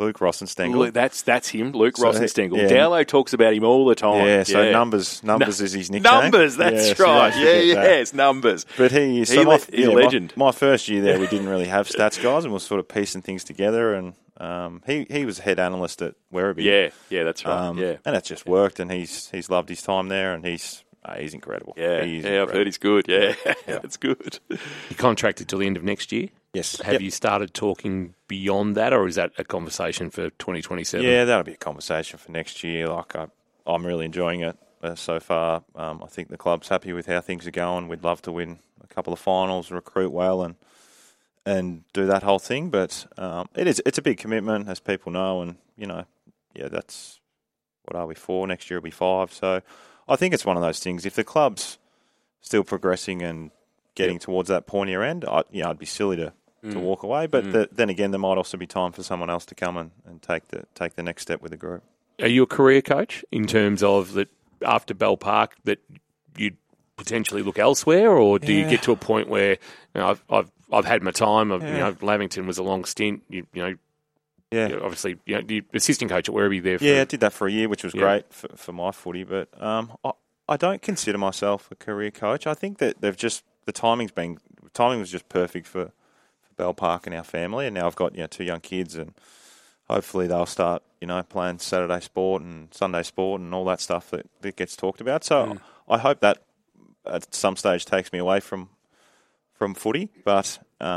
Speaker 6: Luke Rosenstengel.
Speaker 3: That's him, Luke
Speaker 6: So,
Speaker 3: Rosenstengel.
Speaker 6: yeah.
Speaker 3: Dowlow talks about him all the time.
Speaker 6: Yeah, so numbers is his nickname.
Speaker 3: Numbers, that's
Speaker 6: so
Speaker 3: right.
Speaker 6: don't forget that.
Speaker 3: It's numbers.
Speaker 6: But he's a legend. My first year there, we didn't really have stats guys, and we were sort of piecing things together. And he was head analyst at Werribee.
Speaker 3: Yeah, that's right.
Speaker 6: And it just worked, and he's loved his time there, and he's incredible.
Speaker 3: I've heard he's good. Yeah, that's good.
Speaker 2: You contracted till the end of next year?
Speaker 6: Yes.
Speaker 2: Have you started talking beyond that, or is that a conversation for 2027?
Speaker 6: Yeah, that'll be a conversation for next year. Like I'm really enjoying it so far. I think the club's happy with how things are going. We'd love to win a couple of finals, recruit well, and do that whole thing. But it's a big commitment, as people know, and that's what are we 4? Next year will be 5. So I think it's one of those things. If the club's still progressing and getting towards that pointier end, I'd be silly to walk away. But then again, there might also be time for someone else to come and take the next step with the group.
Speaker 2: Are you a career coach in terms of that after Bell Park that you'd potentially look elsewhere, or do you get to a point where I've had my time? Lavington was a long stint. Obviously, the assistant coach at Werribee there.
Speaker 6: I did that for a year, which was great for my footy. But I don't consider myself a career coach. I think that the timing was just perfect for Bell Park and our family. And now I've got 2 young kids, and hopefully they'll start playing Saturday sport and Sunday sport and all that stuff that gets talked about. So I hope that at some stage takes me away from footy. But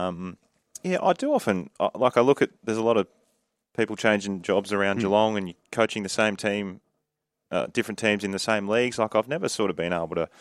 Speaker 6: I do often I look at there's a lot of people changing jobs around Geelong and coaching the same team, different teams in the same leagues. Like I've never sort of been able to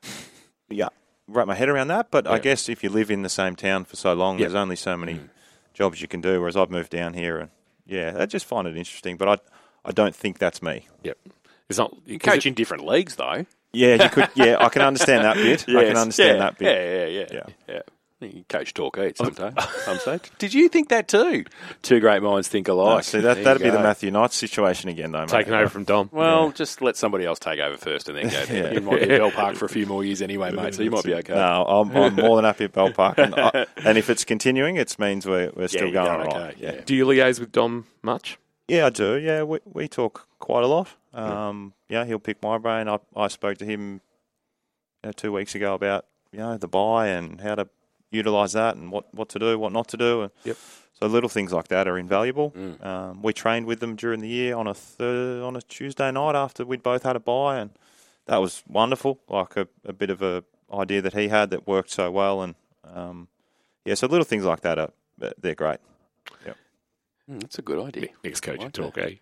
Speaker 6: wrap my head around that. But I guess if you live in the same town for so long, there's only so many jobs you can do. Whereas I've moved down here, and I just find it interesting. But I don't think that's me.
Speaker 2: Yep, it's not.
Speaker 3: You coach in different leagues though.
Speaker 6: Yeah, you could. Yeah, I can understand that bit. I can understand that bit.
Speaker 3: Yeah. You coach Torquay sometimes. Did you think that too? Two great minds think alike.
Speaker 6: No, see, that'd be the Matthew Knight situation again, though, mate.
Speaker 2: Taking over from Dom.
Speaker 3: Well, just let somebody else take over first and then go there. You might be at Bell Park for a few more years anyway, mate, so you might be okay.
Speaker 6: No, I'm more than happy at Bell Park. And if it's continuing, it means we're still going all right.
Speaker 3: Okay.
Speaker 2: Do you liaise with Dom much?
Speaker 6: Yeah, I do. Yeah, we talk quite a lot. He'll pick my brain. I spoke to him 2 weeks ago about the buy and how to utilise that and what to do, what not to do. So little things like that are invaluable. We trained with them during the year on a Tuesday night after we'd both had a buy, and that was wonderful. Like a bit of a idea that he had that worked so well, and so little things like that they're great. Yep.
Speaker 3: That's a good idea.
Speaker 2: Next coach at Torquay.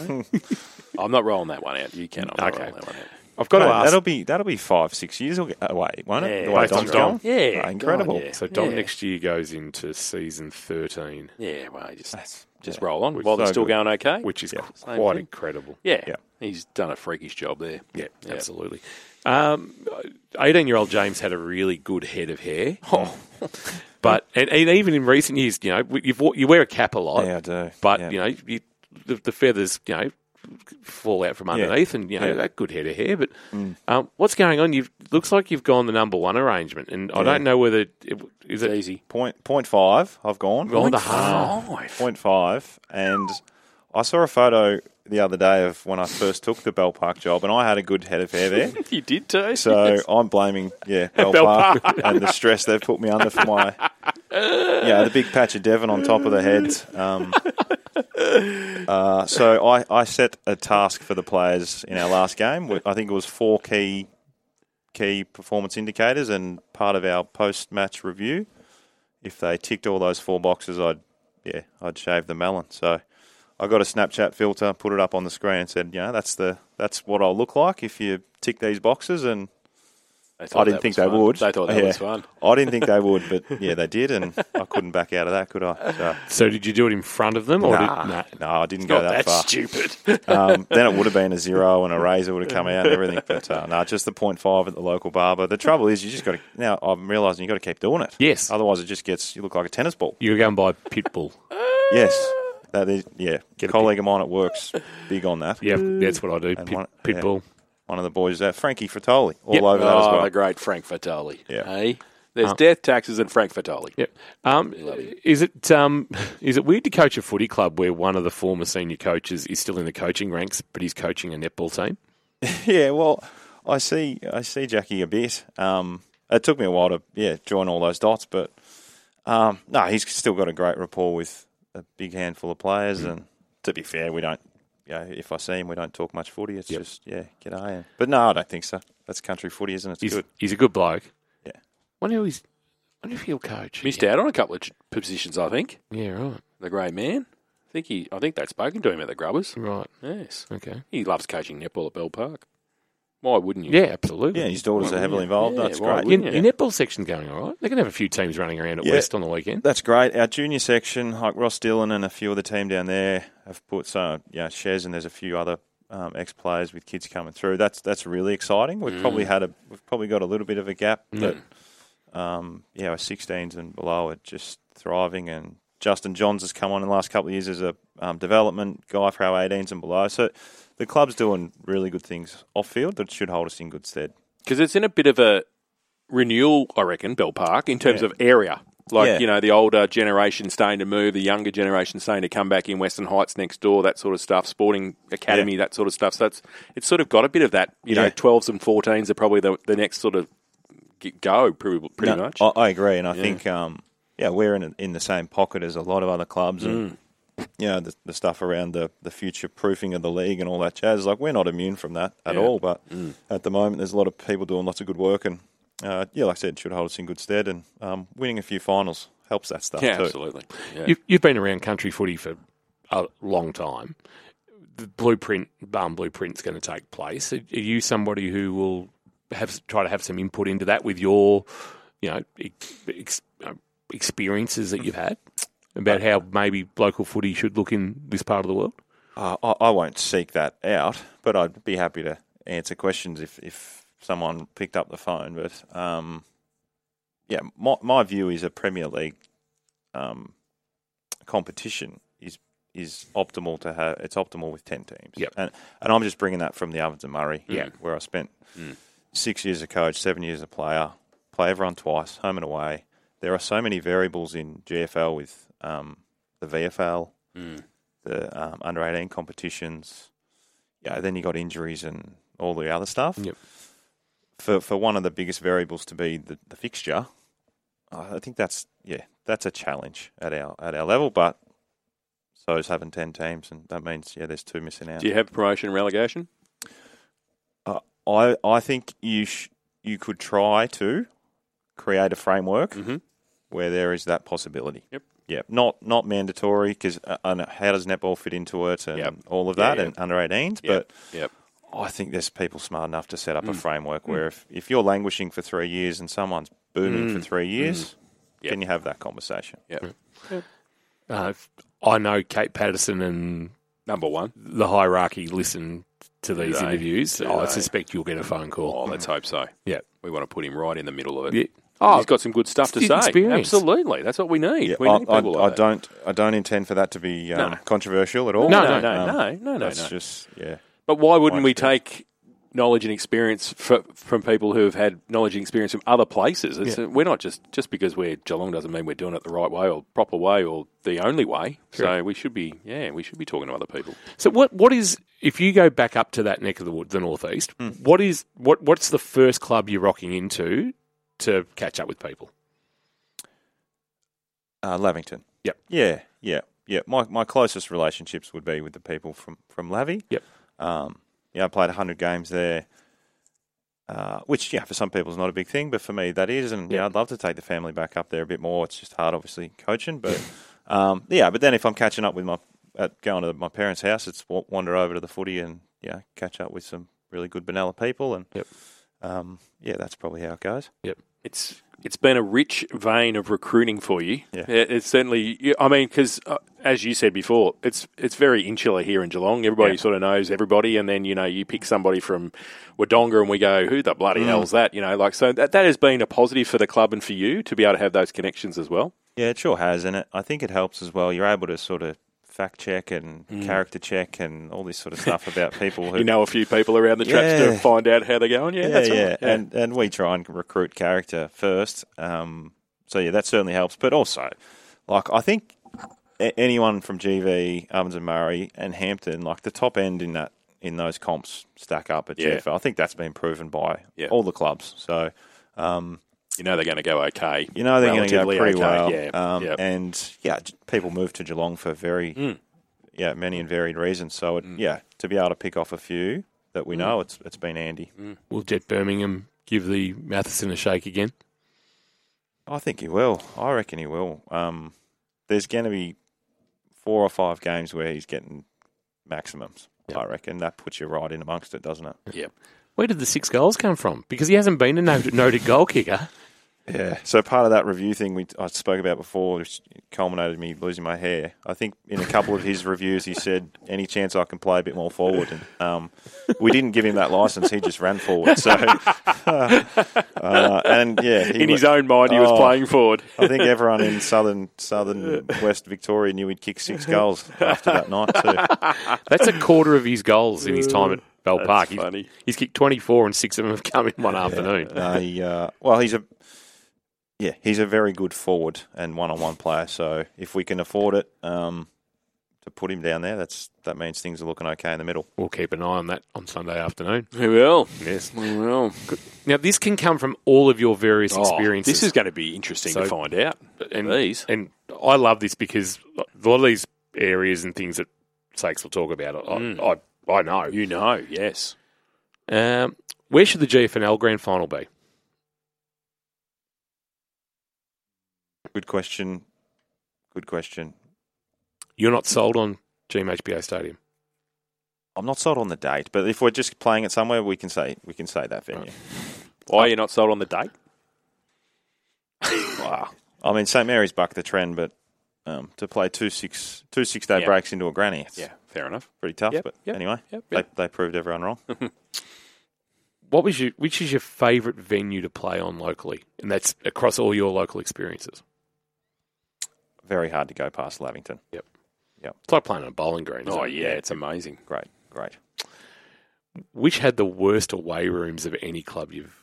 Speaker 3: I'm not rolling that one out. You can. I'm not rolling that one out.
Speaker 2: I've got to ask.
Speaker 6: That'll be 5-6 years away, won't it? The way
Speaker 2: based on
Speaker 6: Dom's
Speaker 2: Dom.
Speaker 6: going?
Speaker 3: Yeah,
Speaker 6: incredible.
Speaker 2: So Dom next year goes into season 13.
Speaker 3: Yeah, well, just roll on while they're still going okay,
Speaker 2: which is quite incredible.
Speaker 3: Yeah, he's done a freakish job there.
Speaker 2: Yeah, absolutely. 18-year-old James had a really good head of hair. But and even in recent years, you wear a cap a lot.
Speaker 6: Yeah, I do.
Speaker 2: But the feathers, fall out from underneath, and that good head of hair. But what's going on? Looks like you've gone the number 1 arrangement, and I don't know whether is it
Speaker 3: easy.
Speaker 6: 0.5. I've gone.
Speaker 2: Gone the half.
Speaker 6: 0.5, and I saw a photo the other day of when I first took the Bell Park job, and I had a good head of hair there.
Speaker 3: You did too.
Speaker 6: So I'm blaming Bell Park and the stress they've put me under for my the big patch of Devon on top of the head. So I set a task for the players in our last game. I think it was 4 key performance indicators, and part of our post-match review, if they ticked all those 4 boxes, I'd shave the melon. So I got a Snapchat filter, put it up on the screen, and said, that's what I'll look like if you tick these boxes. And I didn't think they would.
Speaker 3: They thought that was fun.
Speaker 6: I didn't think they would, but they did, and I couldn't back out of that, could I?
Speaker 2: So did you do it in front of them?
Speaker 6: No, I didn't go that far.
Speaker 3: That's stupid.
Speaker 6: Then it would have been a 0 and a razor would have come out and everything. But just the 0.5 at the local barber. The trouble is, you just got to. Now I'm realising you got to keep doing it.
Speaker 2: Yes.
Speaker 6: Otherwise, it just you look like a tennis ball.
Speaker 2: You're going by Pitbull.
Speaker 6: Yes. That is, a colleague of mine at work's big on that.
Speaker 2: Yeah, that's what I do. Pitbull.
Speaker 6: One of the boys, Frankie Fratoli, all over that as well.
Speaker 3: The great Frank Fratoli.
Speaker 6: Yeah.
Speaker 3: Hey? There's death, taxes, and Frank Fatoli.
Speaker 2: Yep. Is it weird to coach a footy club where one of the former senior coaches is still in the coaching ranks, but he's coaching a netball team?
Speaker 6: Yeah, well, I see Jackie a bit. It took me a while to join all those dots, but no, he's still got a great rapport with a big handful of players. And to be fair, we don't. If I see him, we don't talk much footy. It's just g'day. But no, I don't think so. That's country footy, isn't it? It's good.
Speaker 2: He's a good bloke.
Speaker 6: Yeah.
Speaker 2: Wonder if he'll coach.
Speaker 3: Missed out on a couple of positions, I think.
Speaker 2: Yeah, right.
Speaker 3: The great man. I think they'd spoken to him at the Grubbers.
Speaker 2: Right.
Speaker 3: Yes.
Speaker 2: Okay.
Speaker 3: He loves coaching netball at Bell Park. Why wouldn't you?
Speaker 2: Yeah, absolutely.
Speaker 6: Yeah, his daughters are heavily involved.
Speaker 3: Yeah,
Speaker 6: That's
Speaker 3: why
Speaker 6: great.
Speaker 3: wouldn't
Speaker 2: Your netball section's going all right. They're going to have a few teams running around at West on the weekend.
Speaker 6: That's great. Our junior section, like Ross Dillon and a few of the team down there, have put Shez, and there's a few other ex-players with kids coming through. That's really exciting. We've probably got a little bit of a gap, but our 16s and below are just thriving. And Justin Johns has come on in the last couple of years as a development guy for our 18s and below. So the club's doing really good things off-field that should hold us in good stead.
Speaker 3: Because it's in a bit of a renewal, I reckon, Bell Park, in terms of area. Like, the older generation starting to move, the younger generation starting to come back in, Western Heights next door, that sort of stuff, Sporting Academy, that sort of stuff. So it's sort of got a bit of that, 12s and 14s are probably the next sort of go, pretty much.
Speaker 6: I agree, and I think, we're in the same pocket as a lot of other clubs, and the stuff around the future proofing of the league and all that jazz. Like, we're not immune from that at all, but at the moment there's a lot of people doing lots of good work, and like I said, it should hold us in good stead, and winning a few finals helps that stuff too.
Speaker 3: Absolutely. Yeah.
Speaker 2: You've been around country footy for a long time. The blueprint's going to take place. Are you somebody who will try to have some input into that with your, experiences that you've had about how maybe local footy should look in this part of the world?
Speaker 6: I won't seek that out, but I'd be happy to answer questions if someone picked up the phone. But my view is a Premier League competition is optimal to have. It's optimal with 10 teams.
Speaker 2: Yep.
Speaker 6: And I'm just bringing that from the Ovens and Murray, where I spent 6 years as a coach, 7 years as a player, play everyone twice, home and away. There are so many variables in GFL with the VFL, the under 18 competitions. Then you got injuries and all the other stuff.
Speaker 2: Yep.
Speaker 6: For one of the biggest variables to be the fixture, I think that's a challenge at our level. But so is having 10 teams, and that means there's 2 missing out.
Speaker 3: Do you have promotion and relegation?
Speaker 6: I think you could try to create a framework where there is that possibility.
Speaker 3: Yep.
Speaker 6: Yeah, not mandatory, because how does netball fit into it and all of that, and under 18s. But I think there's people smart enough to set up a framework where if you're languishing for 3 years and someone's booming for 3 years, can you have that conversation?
Speaker 2: I know Kate Patterson and
Speaker 3: number one,
Speaker 2: the hierarchy listen to these interviews. I suspect you'll get a phone call.
Speaker 3: Oh, let's hope so.
Speaker 2: Yeah.
Speaker 3: We want to put him right in the middle of it.
Speaker 2: Yeah.
Speaker 3: He's got some good stuff to say.
Speaker 2: Experience.
Speaker 3: Absolutely. That's what we need. We need people like that.
Speaker 6: I don't intend for that to be controversial at all.
Speaker 3: No.
Speaker 6: That's just,
Speaker 3: But why wouldn't we take knowledge and experience from people who have had knowledge and experience from other places? We're not just because we're Geelong doesn't mean we're doing it the right way or proper way or the only way. Sure. So we should be talking to other people.
Speaker 2: So what is, if you go back up to that neck of the wood, the northeast, what's the first club you're rocking into to catch up with people?
Speaker 6: Lavington.
Speaker 2: Yep.
Speaker 6: Yeah. My closest relationships would be with the people from Lavi.
Speaker 2: Yep.
Speaker 6: I played 100 games there, which for some people is not a big thing, but for me that is. And I'd love to take the family back up there a bit more. It's just hard, obviously, coaching. But but then if I'm catching up with going to my parents' house, it's wander over to the footy and catch up with some really good Benalla people. And that's probably how it goes.
Speaker 2: Yep.
Speaker 3: It's been a rich vein of recruiting for you.
Speaker 6: Yeah.
Speaker 3: It's certainly, I mean, because as you said before, it's very insular here in Geelong. Everybody sort of knows everybody, and then, you pick somebody from Wodonga and we go, who the bloody hell's that? So that has been a positive for the club and for you to be able to have those connections as well.
Speaker 6: Yeah, it sure has, and I think it helps as well. You're able to sort of fact check and character check and all this sort of stuff about people who
Speaker 3: You know a few people around the traps to find out how they're going. Yeah, that's right. Yeah.
Speaker 6: And we try and recruit character first. So that certainly helps. But also, like I think anyone from GV, Ovens and Murray, and Hampton, like the top end in those comps stack up at GFL. I think that's been proven by all the clubs. So.
Speaker 3: You know they're going to go okay.
Speaker 6: You know they're going to go pretty
Speaker 3: okay.
Speaker 6: well.
Speaker 3: Yeah.
Speaker 6: And, people move to Geelong for very, many and varied reasons. So, to be able to pick off a few that we know, it's been handy.
Speaker 2: Will Jet Birmingham give the Matheson a shake again?
Speaker 6: I think he will. I reckon he will. There's going to be 4 or 5 games where he's getting maximums. Yep. I reckon that puts you right in amongst it, doesn't it?
Speaker 3: Yep.
Speaker 2: Where did the 6 goals come from? Because he hasn't been a noted goal kicker.
Speaker 6: Yeah, so part of that review thing I spoke about before, which culminated in me losing my hair. I think in a couple of his reviews he said, any chance I can play a bit more forward. And we didn't give him that licence, he just ran forward. So,
Speaker 3: in his own mind he was playing forward.
Speaker 6: I think everyone in southern West Victoria knew he'd kick 6 goals after that night too.
Speaker 2: That's a quarter of his goals in his time at Bell Park.
Speaker 3: Funny.
Speaker 2: He's kicked 24 and 6 of them have come in one afternoon.
Speaker 6: He's a very good forward and one-on-one player. So if we can afford it to put him down there, that means things are looking okay in the middle.
Speaker 2: We'll keep an eye on that on Sunday afternoon.
Speaker 3: We will.
Speaker 2: Yes.
Speaker 3: We will.
Speaker 2: Now, this can come from all of your various experiences.
Speaker 3: This is going to be interesting to find out.
Speaker 2: And I love this because a lot of these areas and things that Sakes will talk about, I know.
Speaker 3: You know, yes.
Speaker 2: Where should the GFNL Grand Final be?
Speaker 6: Good question.
Speaker 2: You're not sold on GMHBA Stadium?
Speaker 6: I'm not sold on the date, but if we're just playing it somewhere, we can say that venue.
Speaker 3: Right. Why are you not sold on the date?
Speaker 6: Wow. I mean, St Mary's bucked the trend, but to play two six-day breaks into a granny, it's
Speaker 3: fair enough.
Speaker 6: Pretty tough. Anyway, they proved everyone wrong.
Speaker 2: Which is your favourite venue to play on locally? And that's across all your local experiences.
Speaker 6: Very hard to go past Lavington.
Speaker 2: Yep. It's like playing on a bowling green.
Speaker 3: It's amazing.
Speaker 6: Great.
Speaker 2: Which had the worst away rooms of any club you've...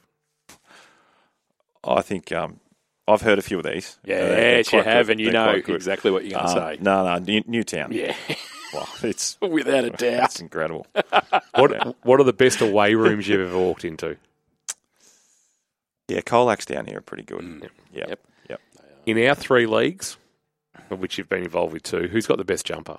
Speaker 6: I think I've heard a few of these.
Speaker 3: Yes, you have, and you know exactly what you're going to say.
Speaker 6: No, Newtown.
Speaker 3: Yeah.
Speaker 6: Well, it's...
Speaker 3: Without a doubt.
Speaker 6: It's incredible.
Speaker 2: What are the best away rooms you've ever walked into?
Speaker 6: Yeah, Colacs down here are pretty good. Yep.
Speaker 2: In our 3 leagues, of which you've been involved with 2, who's got the best jumper?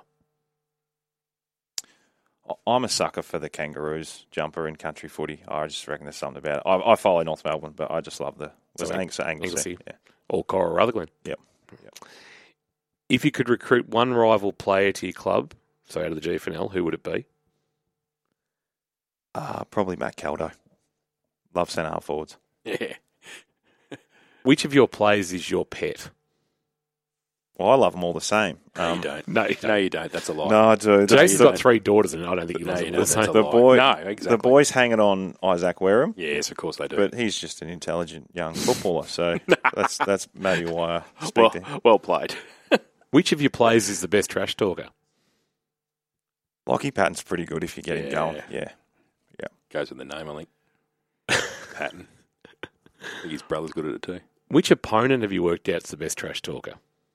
Speaker 6: I'm a sucker for the Kangaroos jumper in country footy. I just reckon there's something about it. I follow North Melbourne, but I just love the Anglesey. Yeah.
Speaker 2: Or Cora Rutherglen.
Speaker 6: Yep.
Speaker 2: If you could recruit one rival player to your club, so out of the GFNL, who would it be?
Speaker 6: Probably Matt Caldo. Love centre half forwards.
Speaker 3: Yeah.
Speaker 2: Which of your players is your pet?
Speaker 6: Well, I love them all the same.
Speaker 3: No, you don't. No, you don't. That's a lie.
Speaker 6: No, I do.
Speaker 2: Jason's got 3 daughters, and I don't think he loves them all the same.
Speaker 6: The boys hanging on Isaac Wareham.
Speaker 3: Yes, of course they do.
Speaker 6: But he's just an intelligent young footballer, so that's maybe why I speak to him.
Speaker 3: Well played.
Speaker 2: Which of your players is the best trash talker?
Speaker 6: Lockie Patton's pretty good if you get him going. Yeah.
Speaker 3: Goes with the name, I think. Patton. I think his brother's good at it too.
Speaker 2: Which opponent have you worked out's the best trash talker?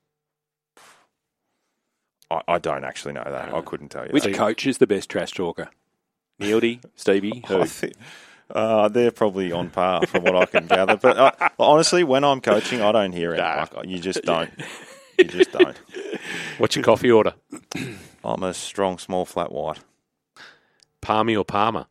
Speaker 6: I don't actually know that. I couldn't tell you.
Speaker 3: Which coach is the best trash talker? Neildy? Stevie? Who?
Speaker 6: They're probably on par from what I can gather. But honestly, when I'm coaching, I don't hear it. You just don't. You just don't.
Speaker 2: What's your coffee order?
Speaker 6: I'm a strong, small, flat white.
Speaker 2: Palmy or Palmer?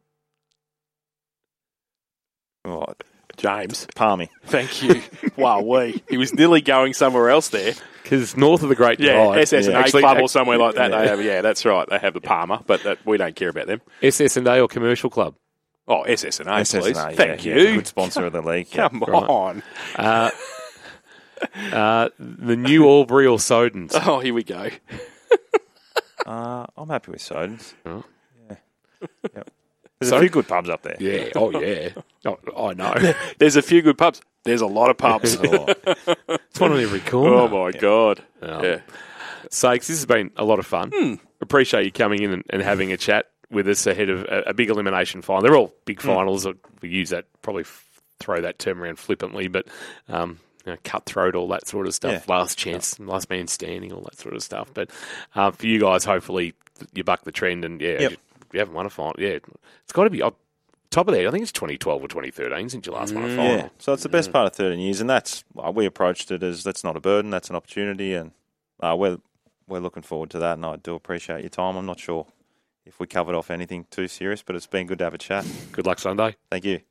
Speaker 6: Oh,
Speaker 3: James.
Speaker 6: Palmy.
Speaker 3: Thank you. Wow, he was nearly going somewhere else there.
Speaker 2: Because north of the Great Divide...
Speaker 3: SS&A Club or somewhere like that. They have, that's right. They have the Palmer, but we don't care about them.
Speaker 2: SS&A or Commercial Club?
Speaker 3: Oh, SS&A, please. Thank you.
Speaker 6: Good sponsor of the league.
Speaker 3: Come on.
Speaker 2: The New Albury or Sodens?
Speaker 3: Oh, here we go.
Speaker 6: I'm happy with Sodens.
Speaker 2: Oh.
Speaker 6: Yeah. Yep. There's a few good pubs up there.
Speaker 2: Yeah. Oh, yeah. Oh, I know.
Speaker 3: There's a few good pubs. There's a lot of pubs.
Speaker 2: It's one on every corner.
Speaker 3: Oh, my God.
Speaker 2: Oh.
Speaker 3: Yeah.
Speaker 2: sakes, this has been a lot of fun. Appreciate you coming in and having a chat with us ahead of a big elimination final. They're all big finals. We use that, probably throw that term around flippantly, but cutthroat, all that sort of stuff.
Speaker 6: Yeah.
Speaker 2: Last chance, last man standing, all that sort of stuff. But for you guys, hopefully you buck the trend and, you haven't won a final. Yeah, it's got to be top of there. I think it's 2012 or 2013 since you last won a final.
Speaker 6: Yeah, so it's the best part of 13 years, and that's we approached it as that's not a burden, that's an opportunity, and we're looking forward to that. And I do appreciate your time. I'm not sure if we covered off anything too serious, but it's been good to have a chat.
Speaker 2: Good luck Sunday.
Speaker 6: Thank you.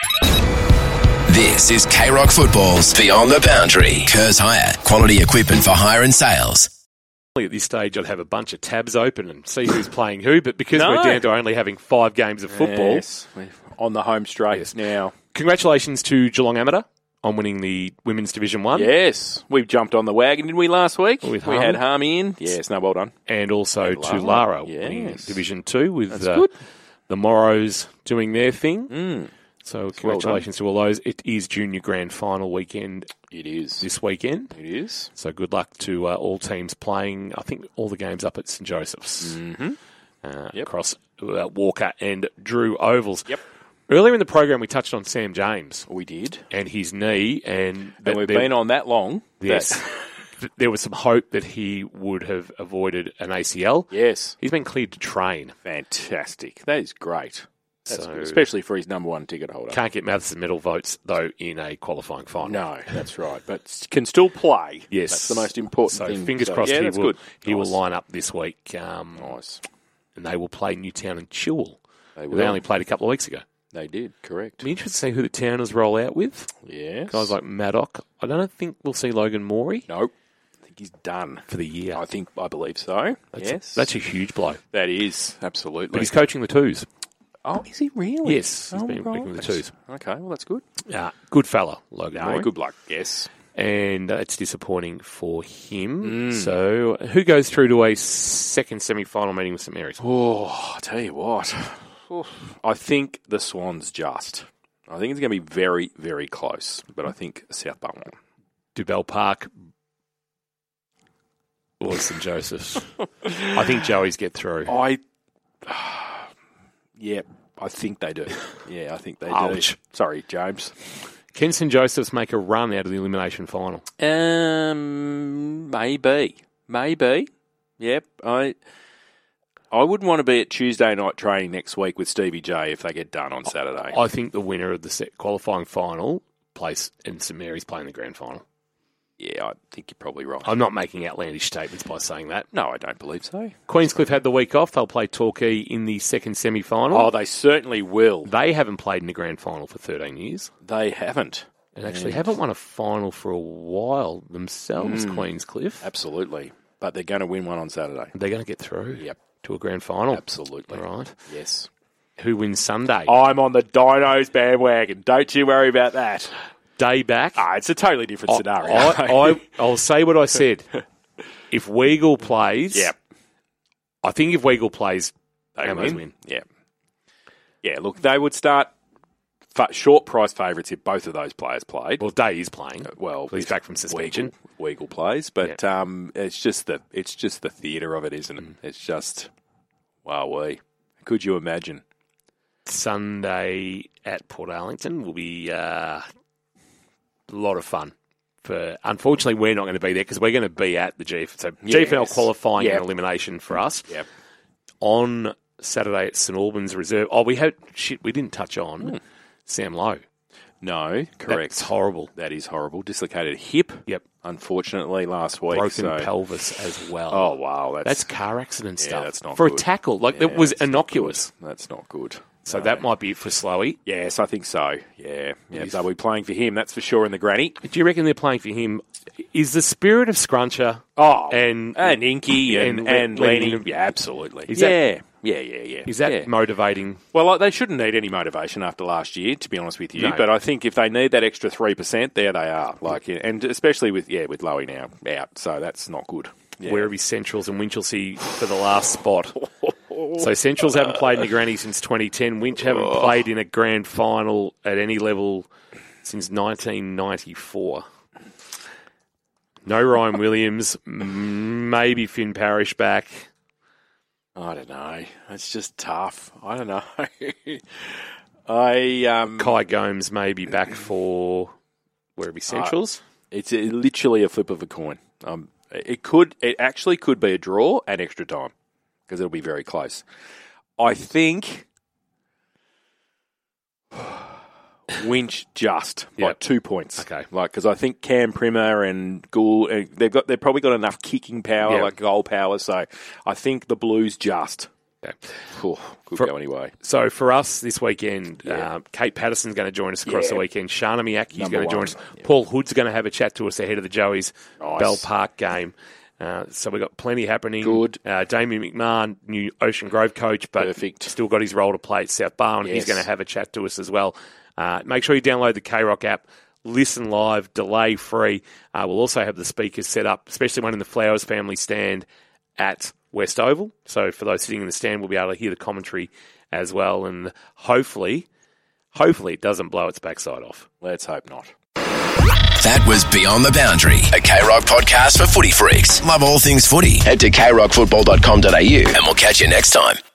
Speaker 1: This is K-Rock Football's Beyond the Boundary. Kerrs Hire, quality equipment for hire and sales.
Speaker 2: At this stage, I'd have a bunch of tabs open and see who's playing who, but because we're down to only having 5 games of football...
Speaker 3: Yes, we're on the home straight now.
Speaker 2: Congratulations to Geelong Amateur on winning the Women's Division 1.
Speaker 3: Yes, we jumped on the wagon, didn't we, last week?
Speaker 2: With
Speaker 3: we
Speaker 2: Harmy.
Speaker 3: had Harmy in. Yes, no, well done.
Speaker 2: And also to Lara winning
Speaker 3: Yes.
Speaker 2: Division 2 with
Speaker 3: good.
Speaker 2: the Morrows doing their thing. So
Speaker 3: well
Speaker 2: congratulations to all those. It is Junior Grand Final weekend
Speaker 3: It is.
Speaker 2: this weekend.
Speaker 3: It is.
Speaker 2: So good luck to all teams playing, I think, all the games up at St Joseph's. Across Walker and Drew Ovals.
Speaker 3: Yep.
Speaker 2: Earlier in the program, we touched on Sam James
Speaker 3: We did.
Speaker 2: and his knee. And
Speaker 3: And we've been on that long.
Speaker 2: Yes. There was some hope that he would have avoided an ACL.
Speaker 3: Yes.
Speaker 2: He's been cleared to train.
Speaker 3: Fantastic. That is great. That's
Speaker 2: So-
Speaker 3: good, especially for his number 1 ticket holder.
Speaker 2: Can't get Mathis medal votes, though, in a qualifying final.
Speaker 3: No, that's right. But can still play.
Speaker 2: Yes.
Speaker 3: That's the most important
Speaker 2: So
Speaker 3: thing.
Speaker 2: fingers crossed
Speaker 3: yeah,
Speaker 2: he
Speaker 3: that's
Speaker 2: will,
Speaker 3: good.
Speaker 2: he will
Speaker 3: Nice.
Speaker 2: line up this week.
Speaker 3: Nice.
Speaker 2: And they will play Newtown and Chilwell.
Speaker 3: They
Speaker 2: They
Speaker 3: will.
Speaker 2: only played a couple of weeks ago.
Speaker 3: They did, correct.
Speaker 2: It'll be interesting to see who the Towners roll out with.
Speaker 3: Yes.
Speaker 2: Guys like Maddock. I don't think we'll see Logan Morey
Speaker 3: Nope. I think he's done.
Speaker 2: for the year.
Speaker 3: I believe so.
Speaker 2: That's a huge blow.
Speaker 3: That is, absolutely.
Speaker 2: But he's coaching the twos.
Speaker 3: Oh, is he really?
Speaker 2: Yes, he's been working with the twos.
Speaker 3: Okay, well, that's good.
Speaker 2: Good fella, Logan
Speaker 3: No,
Speaker 2: Morey.
Speaker 3: good luck. Yes.
Speaker 2: And it's disappointing for him. So who goes through to a second semi-final meeting with St Mary's?
Speaker 3: Oh, I tell you what. I think the Swans just. I think it's going to be very, very close. But I think South Belmont.
Speaker 2: Dubell Park or St Joseph's? I think Joey's get through.
Speaker 3: Yeah, I think they do. Yeah, I think they
Speaker 2: Ouch.
Speaker 3: do. Sorry, James.
Speaker 2: Can St Joseph's make a run out of the elimination final?
Speaker 3: Maybe. Yep. I wouldn't want to be at Tuesday night training next week with Stevie J if they get done on Saturday.
Speaker 2: I think the winner of the qualifying final plays and St Mary's playing the grand final.
Speaker 3: Yeah, I think you're probably right.
Speaker 2: I'm not making outlandish statements by saying that.
Speaker 3: No, I don't believe so.
Speaker 2: Queenscliff had the week off. They'll play Torquay in the second semi-final.
Speaker 3: Oh, they certainly will.
Speaker 2: They haven't played in the grand final for 13 years.
Speaker 3: They haven't.
Speaker 2: And actually haven't won a final for a while themselves, Queenscliff.
Speaker 3: Absolutely. But they're going to win one on Saturday.
Speaker 2: They're going to get through
Speaker 3: Yep.
Speaker 2: to a grand final.
Speaker 3: Absolutely.
Speaker 2: All right.
Speaker 3: Yes.
Speaker 2: Who wins Sunday?
Speaker 3: I'm on the Dinos bandwagon. Don't you worry about that.
Speaker 2: Day back.
Speaker 3: It's a totally different scenario.
Speaker 2: I'll say what I said. If Weagle plays,
Speaker 3: Yep.
Speaker 2: I think if Weagle plays,
Speaker 3: They
Speaker 2: Amos win.
Speaker 3: Yeah. Yeah, look, they would start short price favourites if both of those players played.
Speaker 2: Well, Day is playing.
Speaker 3: Well,
Speaker 2: He's back from suspension.
Speaker 3: Weagle plays, but it's just the theatre of it, isn't it? It's just could you imagine?
Speaker 2: Sunday at Port Arlington will be a lot of fun. Unfortunately, we're not going to be there because we're going to be at the GFL. So GFL qualifying and elimination for us.
Speaker 3: Yep.
Speaker 2: On Saturday at St Albans Reserve. Oh, we didn't touch on Sam Lowe.
Speaker 3: No, correct.
Speaker 2: That's horrible.
Speaker 3: That is horrible. Dislocated hip.
Speaker 2: Yep.
Speaker 3: Unfortunately, last week.
Speaker 2: Broken pelvis as well.
Speaker 3: Oh wow,
Speaker 2: that's car accident stuff.
Speaker 3: That's not
Speaker 2: for
Speaker 3: good.
Speaker 2: a tackle. That was innocuous.
Speaker 3: That's not good.
Speaker 2: So that might be it for Slowey.
Speaker 3: Yes, I think so. Yeah. They'll be playing for him. That's for sure in the granny.
Speaker 2: Do you reckon they're playing for him? Is the spirit of Scruncher and
Speaker 3: Inky and Lenny? Yeah, absolutely.
Speaker 2: Is that-
Speaker 3: Yeah.
Speaker 2: Is that motivating?
Speaker 3: Well, they shouldn't need any motivation after last year, to be honest with you.
Speaker 2: No.
Speaker 3: But I think if they need that extra 3%, there they are. And especially with Lowy now out, so that's not good. Yeah.
Speaker 2: Werribee Centrals and Winchelsea for the last spot. So Centrals haven't played in the granny since 2010. Winch haven't played in a grand final at any level since 1994. No Ryan Williams. Maybe Finn Parrish back.
Speaker 3: I don't know. It's just tough. I don't know.
Speaker 2: Kai Gomes may be back for where he Centrals.
Speaker 3: It's literally a flip of a coin. It actually could be a draw and extra time because it'll be very close. I think Winch just by 2 points.
Speaker 2: Okay,
Speaker 3: because I think Cam Primer and Gould they've probably got enough kicking power, like goal power. So I think the Blues just.
Speaker 2: Okay.
Speaker 3: Could go anyway.
Speaker 2: So for us this weekend, Kate Patterson's going to join us across the weekend. Shana Miyake's going to join us. Yeah. Paul Hood's going to have a chat to us ahead of the Joey's Bell Park game. So we've got plenty happening.
Speaker 3: Good.
Speaker 2: Damien McMahon, new Ocean Grove coach, but still got his role to play at South Barwon. He's going to have a chat to us as well. Make sure you download the K-Rock app. Listen live, delay free. We'll also have the speakers set up, especially one in the Flowers family stand at West Oval. So for those sitting in the stand, we'll be able to hear the commentary as well. And hopefully it doesn't blow its backside off.
Speaker 3: Let's hope not.
Speaker 1: That was Beyond the Boundary, a K-Rock podcast for footy freaks. Love all things footy. Head to krockfootball.com.au and we'll catch you next time.